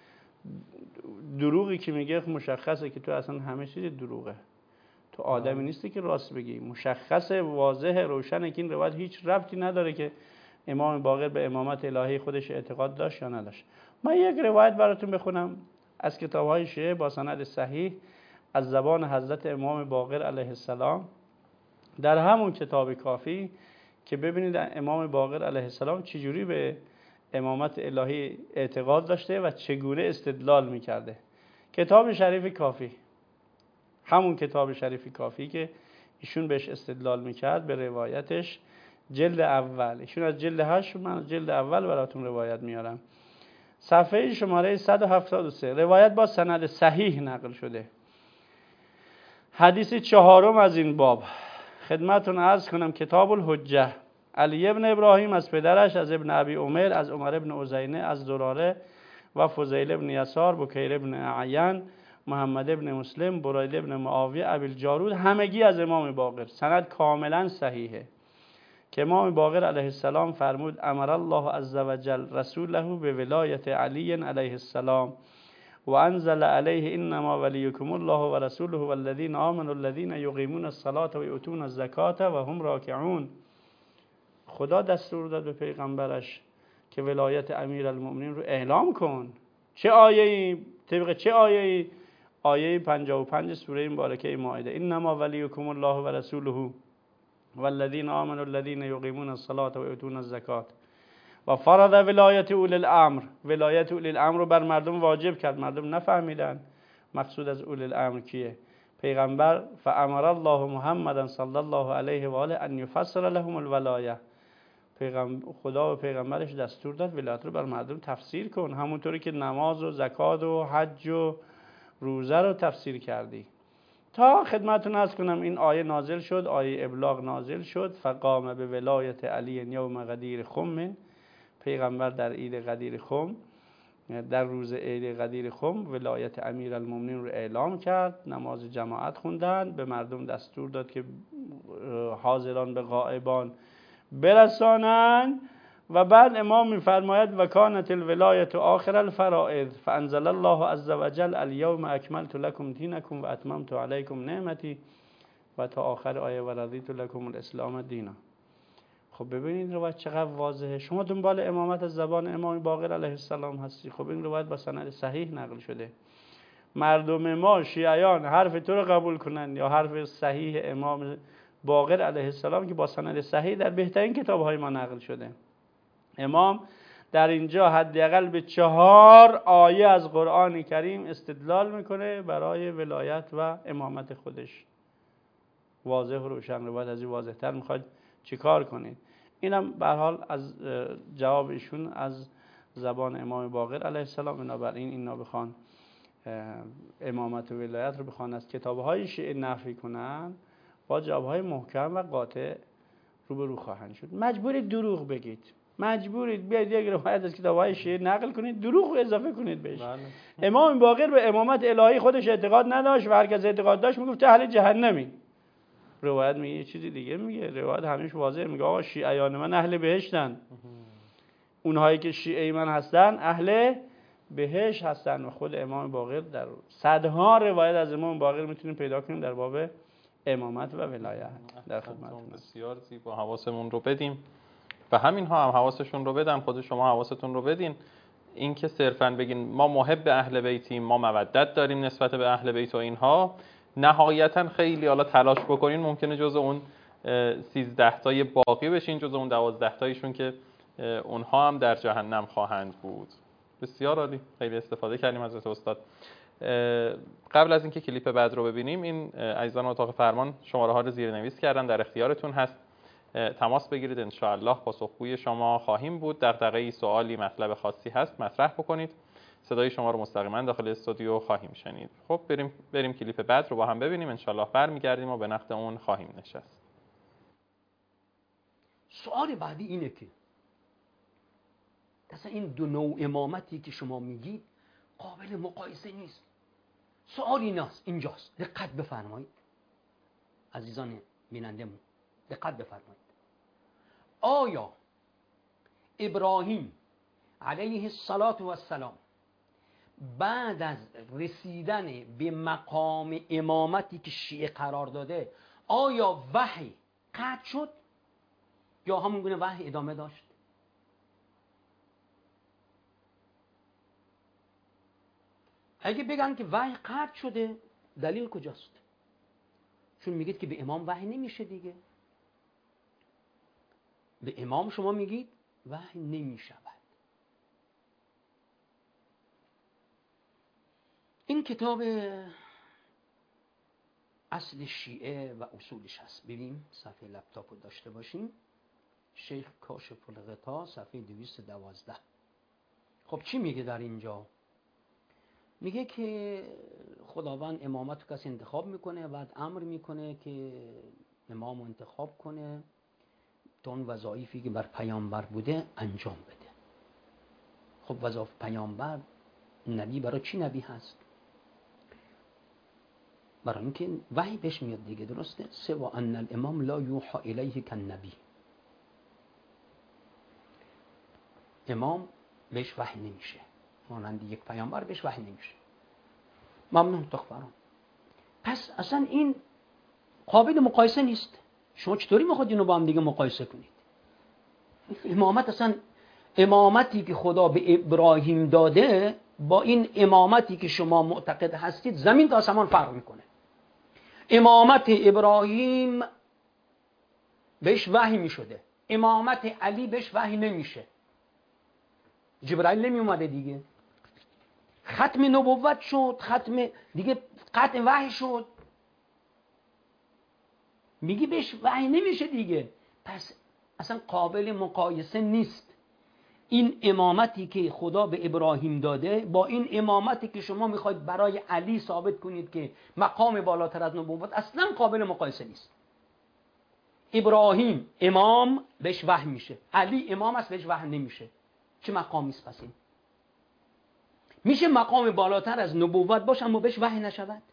A: دروغی که میگه مشخصه که تو اصلا همه چیز دروغه. تو آدمی نیستی که راست بگی. مشخصه، واضحه، روشنه که این روایت هیچ ربطی نداره که امام باقر به امامت الهی خودش اعتقاد داشت یا نداشت. من یک روایت براتون بخونم از کتاب‌های شیعه با سند صحیح از زبان حضرت امام باقر علیه السلام در همون کتاب کافی، که ببینید امام باقر علیه السلام چجوری به امامت الهی اعتقاد داشته و چگونه استدلال میکرده. کتاب شریف کافی، همون کتاب شریف کافی که ایشون بهش استدلال میکرد به روایتش، جلد اول، ایشون از جلد هشت، من از جلد اول براتون روایت میارم. صفحه شماره صد و هفتاد و سه، روایت با سند صحیح نقل شده. حدیث چهارم از این باب خدمتتون عرض کنم، کتاب الحجه. علی ابن ابراهیم از پدرش، از ابن ابی عمر، از عمر ابن عزینه، از زراره و فضیل ابن یسار، بکیر ابن اعین، محمد ابن مسلم، برید ابن معاویه، ابی الجارود، همگی از امام باقر. سند کاملا صحیحه که امام باقر علیه السلام فرمود امر الله عز وجل رسوله به ولایت علی علیه السلام و انزل علیه انما ولیکم الله و رسوله والذین آمنوا الذین یقیمون الصلاة و یؤتون الزکاة و هم راکعون. خدا دستور داد به پیغمبرش که ولایت امیرالمؤمنین رو اعلام کن. چه آیه‌ای؟ طبق چه آیه‌ای؟ آیه پنجاه و پنج سوره مبارکه مائده، انما ولیکم الله و رسوله والذین آمنوا الذین یقیمون الصلاة و یؤتون الزکاة و فرض ولایت اولی الامر. ولایت اولی الامر رو بر مردم واجب کرد. مردم نفهمیدن مقصود از اولی الامر کیه. پیغمبر فامر الله محمدا صلی الله علیه و آله ان یفسر لهم الولایه. پیغمبر خدا و پیغمبرش دستور داد ولایت رو بر مردم تفسیر کن، همونطوری که نماز و زکات و حج و روزه رو تفسیر کردی. تا خدمتتون عرض کنم این آیه نازل شد، آیه ابلاغ نازل شد. فقام به ولایت علی یوم غدیر خم. پیغمبر در عید قدیر خم، در روز عید قدیر خم ولایت امیرالمومنین رو اعلام کرد، نماز جماعت خوندن، به مردم دستور داد که حاضران به غائبان برسانند و بعد امام میفرماید و کانت الولایت آخر الفرائض فانزل الله عز وجل الیوم اکملت لکم دینکم و اتممت علیکم نعمتی و تا آخر آیه و رضیت لکم الاسلام دینا. خب ببینید روایت چقدر واضحه. شما دنبال امامت از زبان امام باقر علیه السلام هستی، خب این روایت با سند صحیح نقل شده. مردم ما شیعیان حرف تو رو قبول کنن یا حرف صحیح امام باقر علیه السلام که با سند صحیح در بهترین کتاب‌های ما نقل شده. امام در اینجا حداقل به چهار آیه از قرآن کریم استدلال میکنه برای ولایت و امامت خودش. واضح و روشن. روایت از این واضح‌تر میخواد چیکار کنید؟ اینم به هر حال از جواب ایشون از زبان امام باقر علیه السلام. بنابراین اینا بخوان امامت و ولایت رو بخوان از کتاب‌های شیعه نفی کنن، با جواب‌های محکم و قاطع روبرو خواهند شد. مجبورید دروغ بگید، مجبورید بیاید یک روایت از کتاب‌های شیعه نقل کنید، دروغ رو اضافه کنید بهش. بله. امام باقر به امامت الهی خودش اعتقاد نداشت و هر کس اعتقاد داشت میگفت اهل جهنمی. روایت میگه یه چیزی دیگه میگه. روایت همیشه واضح میگه آقا شیعیان من اهل بهشتن، اونهایی که شیعه من هستن اهل بهشت هستن. و خود امام باقر در صدها روایت از امام باقر میتونیم پیدا کنیم در باب امامت و ولایت. در خدمتتون.
I: بسیار زیبا. حواسمون رو بدیم و همین ها هم حواسشون رو بدن، خود شما حواستون رو بدین. این که صرفاً بگین ما محب اهل بیتیم، ما مودت داریم نسبت به اهل بیت و اینها، نهایتاً خیلی حالا تلاش بکنین ممکنه جز اون سیزده تای باقی بشین، جز اون دوازده تایشون که اونها هم در جهنم خواهند بود. بسیار عالی، خیلی استفاده کردیم از استاد. قبل از اینکه کلیپ بعد رو ببینیم، این عزیزان اتاق فرمان شماره ها رو زیرنویس کردن، در اختیارتون هست، تماس بگیرید، ان شاء الله پاسخگوی شما خواهیم بود. دغدغه‌ای، سوالی، مطلب خاصی هست مطرح بکنید، صدای شما رو مستقیما داخل استودیو خواهیم شنید. خب بریم بریم کلیپ بعد رو با هم ببینیم، ان شاء الله برمیگردیم و به نقد اون خواهیم نشست.
M: سوال بعدی اینه که اصلا این دو نوع امامتی که شما میگید قابل مقایسه نیست. سوال ایناست، اینجاست، دقت بفرمایید عزیزان بینندمون، دقت بفرمایید. آیا ابراهیم علیه السلام بعد از رسیدن به مقام امامتی که شیعه قرار داده آیا وحی قطع شد یا همون گونه وحی ادامه داشت؟ اگه بگن که وحی قطع شده، دلیل کجاست؟ چون میگید که به امام وحی نمیشه دیگه. به امام شما میگید وحی نمیشود. این کتاب اصل شیعه و اصولش هست. ببینیم صفحه لپتاپ رو داشته باشیم. شیخ کاشف الغطا صفحه دویست و دوازده. خب چی میگه در اینجا؟ میگه که خداوند امامت رو کسی انتخاب میکنه، بعد امر میکنه که امام رو انتخاب کنه تا اون وظایفی که بر پیامبر بوده انجام بده. خب وظایف پیامبر، نبی برای چی نبی هست؟ برای اینکه وحی بهش میاد دیگه، درسته؟ سوا ان الامام لا یوحى الیه کالنبی، امام بهش وحی نمیشه، مانند یک پیامبر بهش وحی نمیشه. ممنون تخفران. پس اصلا این قابل مقایسه نیست. شما چطوری میخواد اینو با هم دیگه مقایسه کنید؟ امامت اصلا، امامتی که خدا به ابراهیم داده با این امامتی که شما معتقد هستید زمین تا آسمان فرق میکنه. امامت ابراهیم بهش وحی میشده، امامت علی بهش وحی نمیشه. جبرائیل نمی اومده دیگه، ختم نبوت شد، ختم دیگه، ختم وحی شد، میگی بهش وحی نمیشه دیگه. پس اصلا قابل مقایسه نیست این امامتی که خدا به ابراهیم داده با این امامتی که شما میخواید برای علی ثابت کنید که مقام بالاتر از نبوت، اصلا قابل مقایسه نیست. ابراهیم امام بهش وحی میشه، علی امام است بهش وحی نمیشه. چه مقامی است پس این؟ میشه مقام بالاتر از نبوت باشه اما بهش وحی نشود؟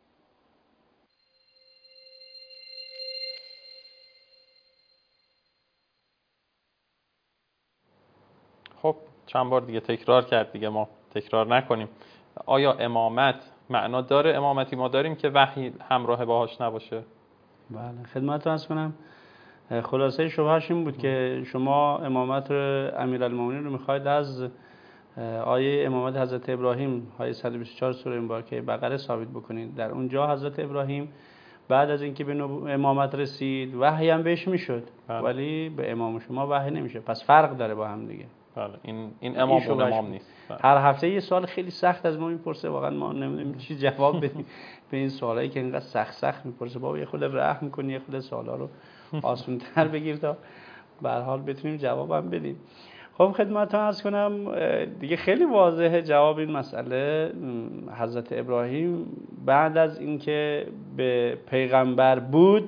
I: خب چند بار دیگه تکرار کرد دیگه، ما تکرار نکنیم. آیا امامت معنا داره امامتی ما داریم که وحی همراه باهاش نباشه؟
A: بله خدمتتون عرض کنم خلاصه شبهش این بود که شما امامت امیرالمومنین رو میخواید از آیه امامت حضرت ابراهیم آیه صد و بیست و چهار سوره مبارکه بقره ثابت بکنید. در اونجا حضرت ابراهیم بعد از اینکه به امامت رسید وحی هم بهش میشد، ولی به امام شما وحی نمیشه. پس فرق داره با هم دیگه.
I: بله این این امام اون امام نیست. بله.
A: هر هفته یه سوال خیلی سخت از ما میپرسه، واقعا ما نمیدونیم چی جواب بدیم به این سوالایی که اینقدر سخت سخت میپرسه. بابا یه خود رحم کنی، یه خود سوالا رو آسان‌تر بگیر تا به هر حال بتونیم جوابم بدیم. خب خدمتتون عرض کنم دیگه خیلی واضحه جواب این مسئله. حضرت ابراهیم بعد از اینکه به پیغمبر بود،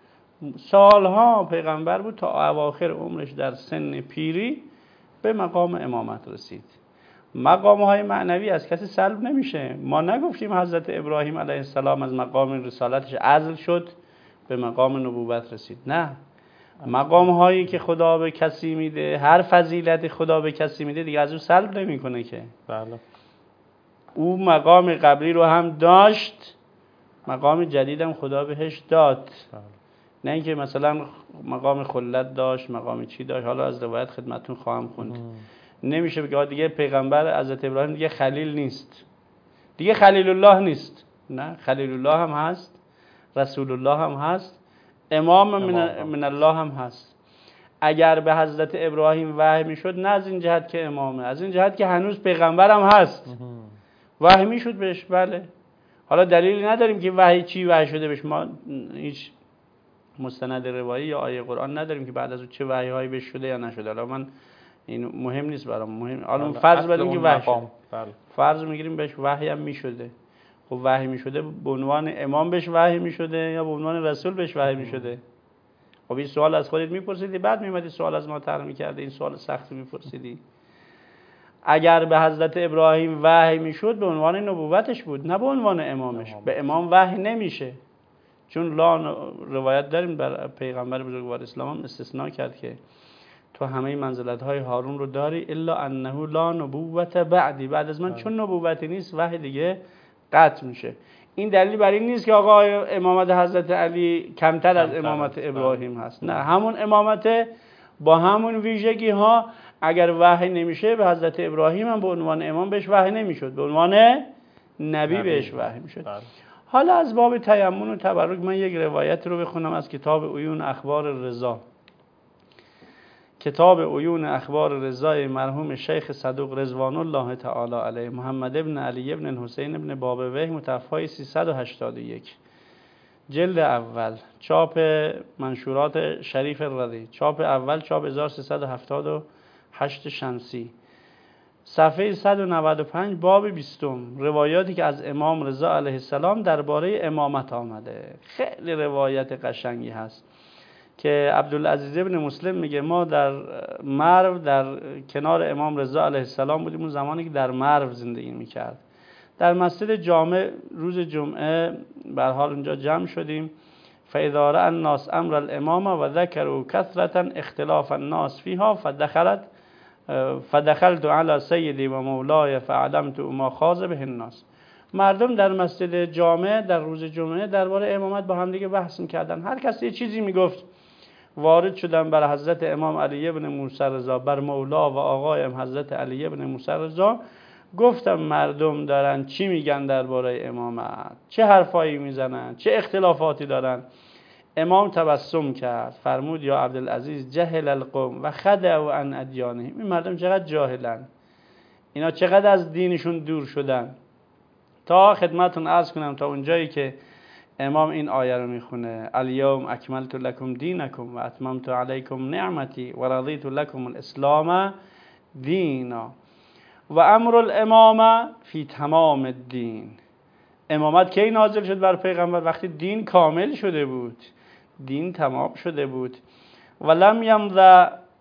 A: سالها پیغمبر بود، تا اواخر عمرش در سن پیری به مقام امامت رسید. مقام های معنوی از کسی سلب نمیشه. ما نگفتیم حضرت ابراهیم علیه السلام از مقام رسالتش عزل شد به مقام نبوت رسید، نه. مقام هایی که خدا به کسی میده، هر فضیلت خدا به کسی میده دیگه از اون سلب نمیکنه که.
I: بله.
A: او مقام قبلی رو هم داشت، مقام جدیدم خدا بهش داد.
I: بله.
A: نه اینکه مثلا مقام خلت داشت، مقام چی داشت، حالا از روایت خدمتتون خواهم خوند. نمیشه بگه دیگه پیغمبر حضرت ابراهیم دیگه خلیل نیست، دیگه خلیل الله نیست. نه، خلیل الله هم هست، رسول الله هم هست، امام من, من الله هم هست. اگر به حضرت ابراهیم وحی میشد، نه از این جهت که امامه، از این جهت که هنوز پیغمبر هم هست، وحی میشد بهش. بله. حالا دلیلی نداریم که وحی چی وحی شده بهش، ما هیچ مستند روایی یا آیه قرآن نداریم که بعد از اون چه وحی هایی بهش شده یا نشده. حالا من این مهم نیست برام، مهم حالا فرض بدیم که وحی شده. فرض میگیریم بهش وحی هم میشده. خب وحی میشده به عنوان امام بهش وحی میشده یا به عنوان رسول بهش وحی میشده؟ خب این سوال از خودت میپرسیدی، بعد میمدی سوال از ما طرح میکردی، این سوال سختی میپرسیدی. اگر به حضرت ابراهیم وحی میشد به عنوان نبوتش بود، نه به عنوان امامش. به امام وحی نمیشه، چون لا روایت داریم بر پیغمبر بزرگوار اسلام هم استثناء کرد که تو همه منزلت های هارون رو داری الا انه لا نبوت بعدی، بعد از من چون نبوتی نیست وحی دیگه قطع میشه. این دلیل بر این نیست که آقا امامت حضرت علی کمتر از امامت ابراهیم هست، نه، همون امامت با همون ویژگی ها. اگر وحی نمیشه به حضرت ابراهیم هم به عنوان امام بهش وحی نمیشد، به عنوان نبی بهش وحی میشد. حالا از باب تیمم و تبرک من یک روایت رو بخونم از کتاب عیون اخبار رضا. کتاب عیون اخبار رضای مرحوم شیخ صدوق رضوان الله تعالی علیه، محمد ابن علی ابن حسین ابن بابویه، متوفی سیصد و هشتاد و یک، جلد اول، چاپ منشورات شریف رضی، چاپ اول، چاپ هزار و سیصد و هفتاد و هشت شمسی، صفحه صد و نود و پنج، باب بیستم، روایاتی که از امام رضا علیه السلام درباره امامت آمده. خیلی روایت قشنگی هست که عبدالعزیز ابن مسلم میگه ما در مرو در کنار امام رضا علیه السلام بودیم، اون زمانی که در مرو زندگی میکرد. در مسجد جامع روز جمعه به هر حال اونجا جمع شدیم. فاذا رأى الناس امر الامامه و ذکروا کثرة اختلاف الناس فیها فدخلت فدخلت على سیدی و مولای فعلمت ما خاض به الناس. مردم در مسجد جامع در روز جمعه درباره امامت با هم دیگه بحث می‌کردن، هر کسی یه چیزی میگفت. وارد شدن بر حضرت امام علی ابن موسی رضا، بر مولا و آقایم حضرت علی ابن موسی رضا. گفتم مردم دارن چی میگن درباره امامت، چه حرفایی میزنن، چه اختلافاتی دارن. امام تبسم کرد، فرمود یا عبدالعزیز جهل القوم و خدعوا عن ادیانهم. این مردم چقدر جاهلن، اینا چقدر از دینشون دور شدن. تا خدمتون عرض کنم تا اونجایی که امام این آیه رو میخونه الیوم اکملت لکم دینکم و اتممت علیکم نعمتی و رضیت لکم الاسلام دینا و امر الامامه فی تمام الدین. امامت کی نازل شد بر پیغمبر؟ وقتی دین کامل شده بود، دین تمام شده بود. ولم یمض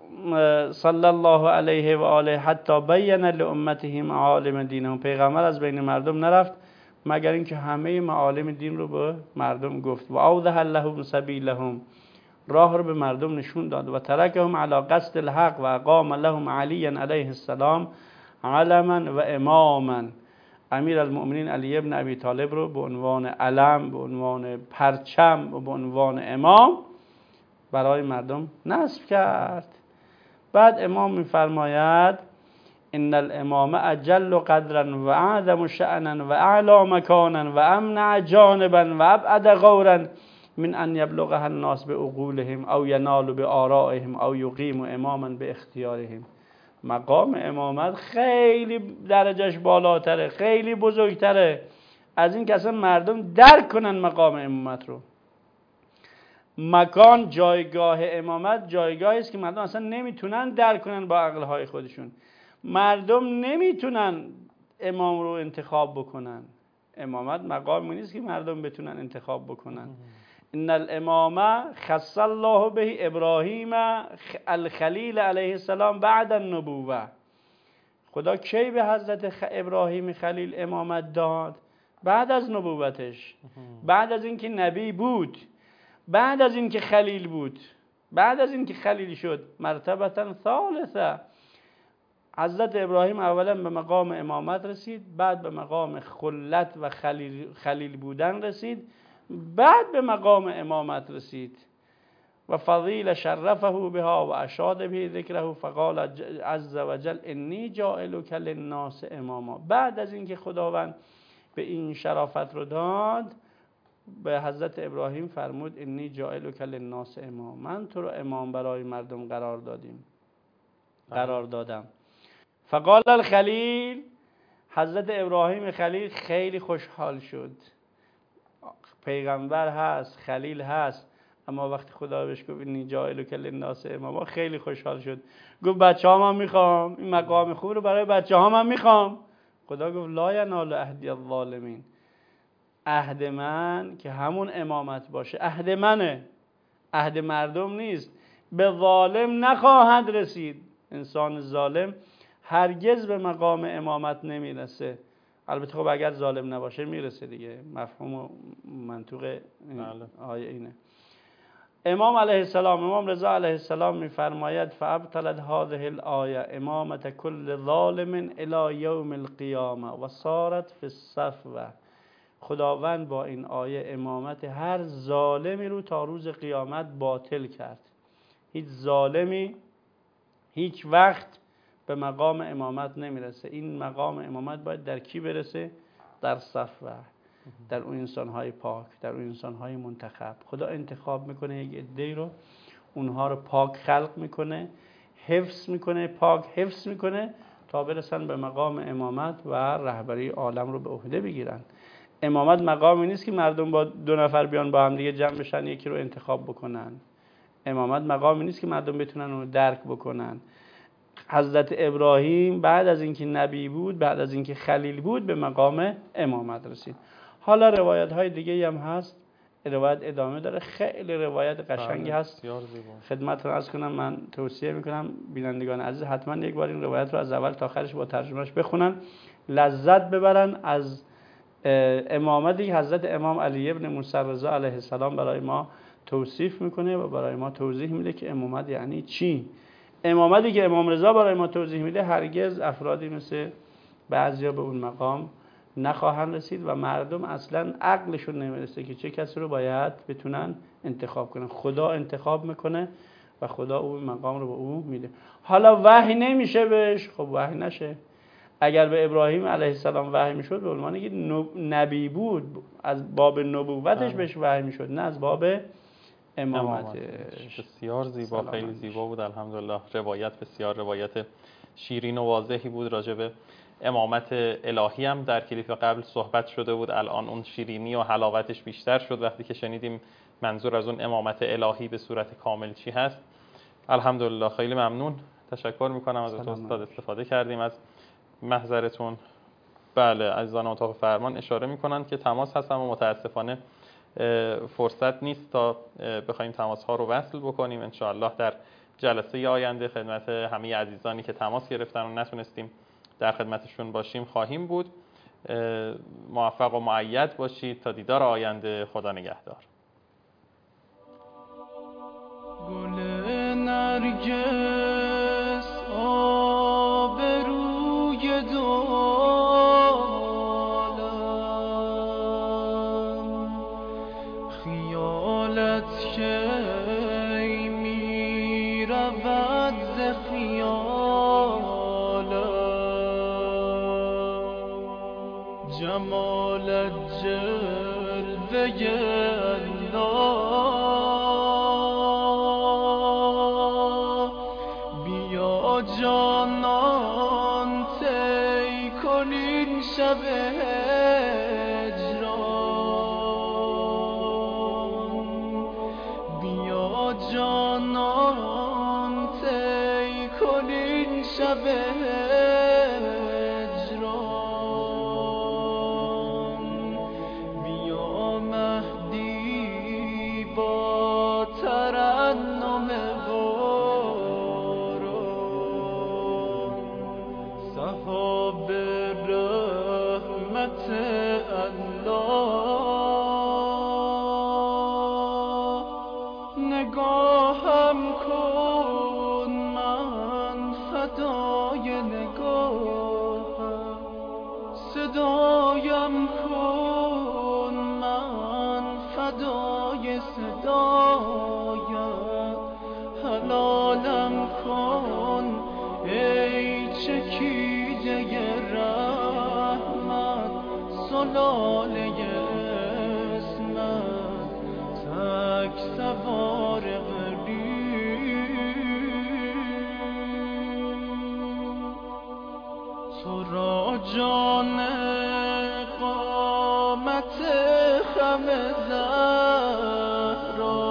A: صلی الله علیه و آله حتی بین لامته معالم دینهم، پیغمبر از بین مردم نرفت مگر اینکه همه معالم دین رو به مردم گفت. و اوضح لهم سبیلهم، راه رو به مردم نشون داد. و ترکهم علی قصد الحق و اقام لهم علی علیه السلام علما و اماما، امیر المؤمنین علی ابن ابی طالب رو به عنوان علم، به عنوان پرچم و به عنوان امام برای مردم نصب کرد. بعد امام میفرماید ان الامام اجل قدرا و اعظم شأنا و اعلی مکانا و امنع جانبا و ابعد غورا من ان یبلغها الناس بعقولهم او ینالوا بآرائهم او یقیموا اماما باختیارهم. مقام امامت خیلی درجهش بالاتره، خیلی بزرگتره از این که اصلا مردم درک کنن مقام امامت رو. مکان، جایگاه امامت جایگاهی است که مردم اصلا نمیتونن درک کنن با عقلهای خودشون. مردم نمیتونن امام رو انتخاب بکنن. امامت مقامی نیست که مردم بتونن انتخاب بکنن. ان الامام خص الله به ابراهیم الخلیل علیه السلام بعد النبوه. خدا کی به حضرت ابراهیم خلیل امامت داد؟ بعد از نبوتش، بعد از اینکه نبی بود، بعد از اینکه خلیل بود، بعد از اینکه خلیل شد. مرتبتا ثالثه، حضرت ابراهیم اولا به مقام امامت رسید، بعد به مقام خلت و خلیل, خلیل بودن رسید، بعد به مقام امامت رسید. و فضیل شرفه بها و اشاد به ذکره فقال عز وجل انی جاعلک للناس اماما. بعد از اینکه خداوند به این شرافت رو داد، به حضرت ابراهیم فرمود انی جاعلک للناس امام، من تو رو امام برای مردم قرار دادیم قرار دادم. فقال الخلیل، حضرت ابراهیم خلیل خیلی خوشحال شد. پیغمبر هست، خلیل هست، اما وقتی خدا بهش گفت انی جاعلک للناس اماما خیلی خوشحال شد. گفت بچه ها من میخوام این مقام خوب رو برای بچه ها من میخوام. خدا گفت لا ینال عهدی الظالمین، عهد من که همون امامت باشه، عهد منه، عهد مردم نیست، به ظالم نخواهد رسید. انسان ظالم هرگز به مقام امامت نمیرسه. البته خب اگر ظالم نباشه میرسه دیگه، مفهوم و منطوق آیه اینه. امام علیه السلام، امام رضا علیه السلام میفرماید فابطلت هذه الآیه امامت کل ظالم الی یوم القیامه و صارت فی الصفوه. خداوند با این آیه امامت هر ظالمی رو تا روز قیامت باطل کرد. هیچ ظالمی هیچ وقت به مقام امامت نمیرسه. این مقام امامت باید در کی برسه؟ در صفوه، در اون انسان‌های پاک، در اون انسان‌های منتخب. خدا انتخاب میکنه یک عده‌ای رو، اونها رو پاک خلق میکنه، حفظ میکنه، پاک حفظ میکنه تا برسن به مقام امامت و رهبری عالم رو به عهده بگیرن. امامت مقامی نیست که مردم با دو نفر بیان با هم دیگه جمع بشن یکی رو انتخاب بکنن. امامت مقامی نیست که مردم بتونن اون رو درک بکنن. حضرت ابراهیم بعد از اینکه نبی بود، بعد از اینکه خلیل بود، به مقام امامت رسید. حالا روایت های دیگه هم هست، روایت ادامه داره، خیلی روایت قشنگی هست. خدمت رو عرض کنم، من توصیه میکنم بینندگان عزیز حتما یک بار این روایت رو از اول تا آخرش با ترجمهش بخونن، لذت ببرن از امامتی که حضرت امام علی ابن موسی رضا علیه السلام برای ما توصیف میکنه و برای ما توضیح میده که امامت یعنی چی. امامتی که امام رضا برای ما توضیح میده هرگز افرادی مثل بعضیا به اون مقام نخواهند رسید و مردم اصلا عقلشون نمیرسه که چه کسی رو باید بتونن انتخاب کنن. خدا انتخاب میکنه و خدا اون مقام رو به او میده. حالا وحی نمیشه بهش، خب وحی نشه. اگر به ابراهیم علیه السلام وحی میشد به عنوان که نبی بود، از باب نبوتش بهش وحی میشد، نه از باب امامتش.
I: بسیار زیبا، خیلی زیبا بود الحمدلله. روایت بسیار روایت شیرین و واضحی بود راجع به امامت الهی. هم در کلیپ قبل صحبت شده بود، الان اون شیرینی و حلاوتش بیشتر شد وقتی که شنیدیم منظور از اون امامت الهی به صورت کامل چی هست. الحمدلله، خیلی ممنون، تشکر میکنم از استاد، استفاده کردیم از محضرتون. بله، عزیزان اتاق فرمان اشاره میکنن که تماس هست اما متاسفانه فرصت نیست تا بخوایم تماس ها رو وصل بکنیم. انشاءالله در جلسه آینده خدمت همه عزیزانی که تماس گرفتن و نتونستیم در خدمتشون باشیم خواهیم بود. موفق و مؤید باشید تا دیدار آینده. خدا نگهدار.
K: گل نرگس آبروی دالم، خیالت که می رود ز خیالم، جمالت جلوه جانان طی کنین شب هجران، بیا جانان طی کنین شب هجران، بیا مهدی با ترنم صحاب رحمت الله، نگاهم کن من فدای نگاهم، صدایم کن من فدای صدایم، حلالم کن ای چکیده رحمت، سلاله اسمت، تک سوار غریب، تو را جان قامت خم زهرا،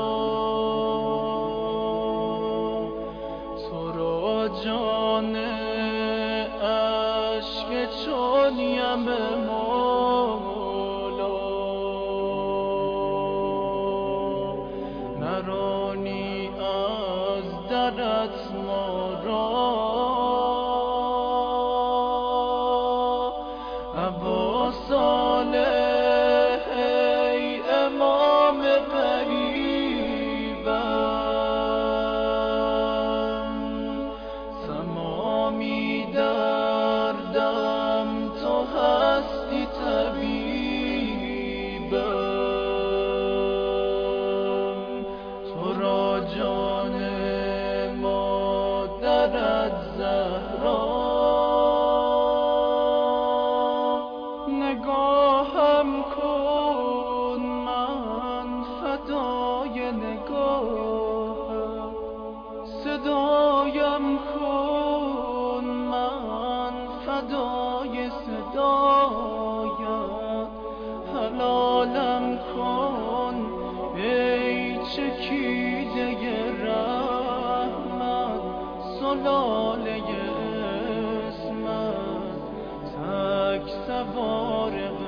K: تو را جان عشق چون یم مولا، نرانی از درت ما را، ابا صالح ای امام غریبم، تمامی دردم تو هستی طبیبم، تو را جان مادرت زهرا، نگاهم کن من فدای نگاهم، صدایم کن من فدای صدایم، حلالم کن ای چکیده رحمت، سلاله اسمت، تک سوار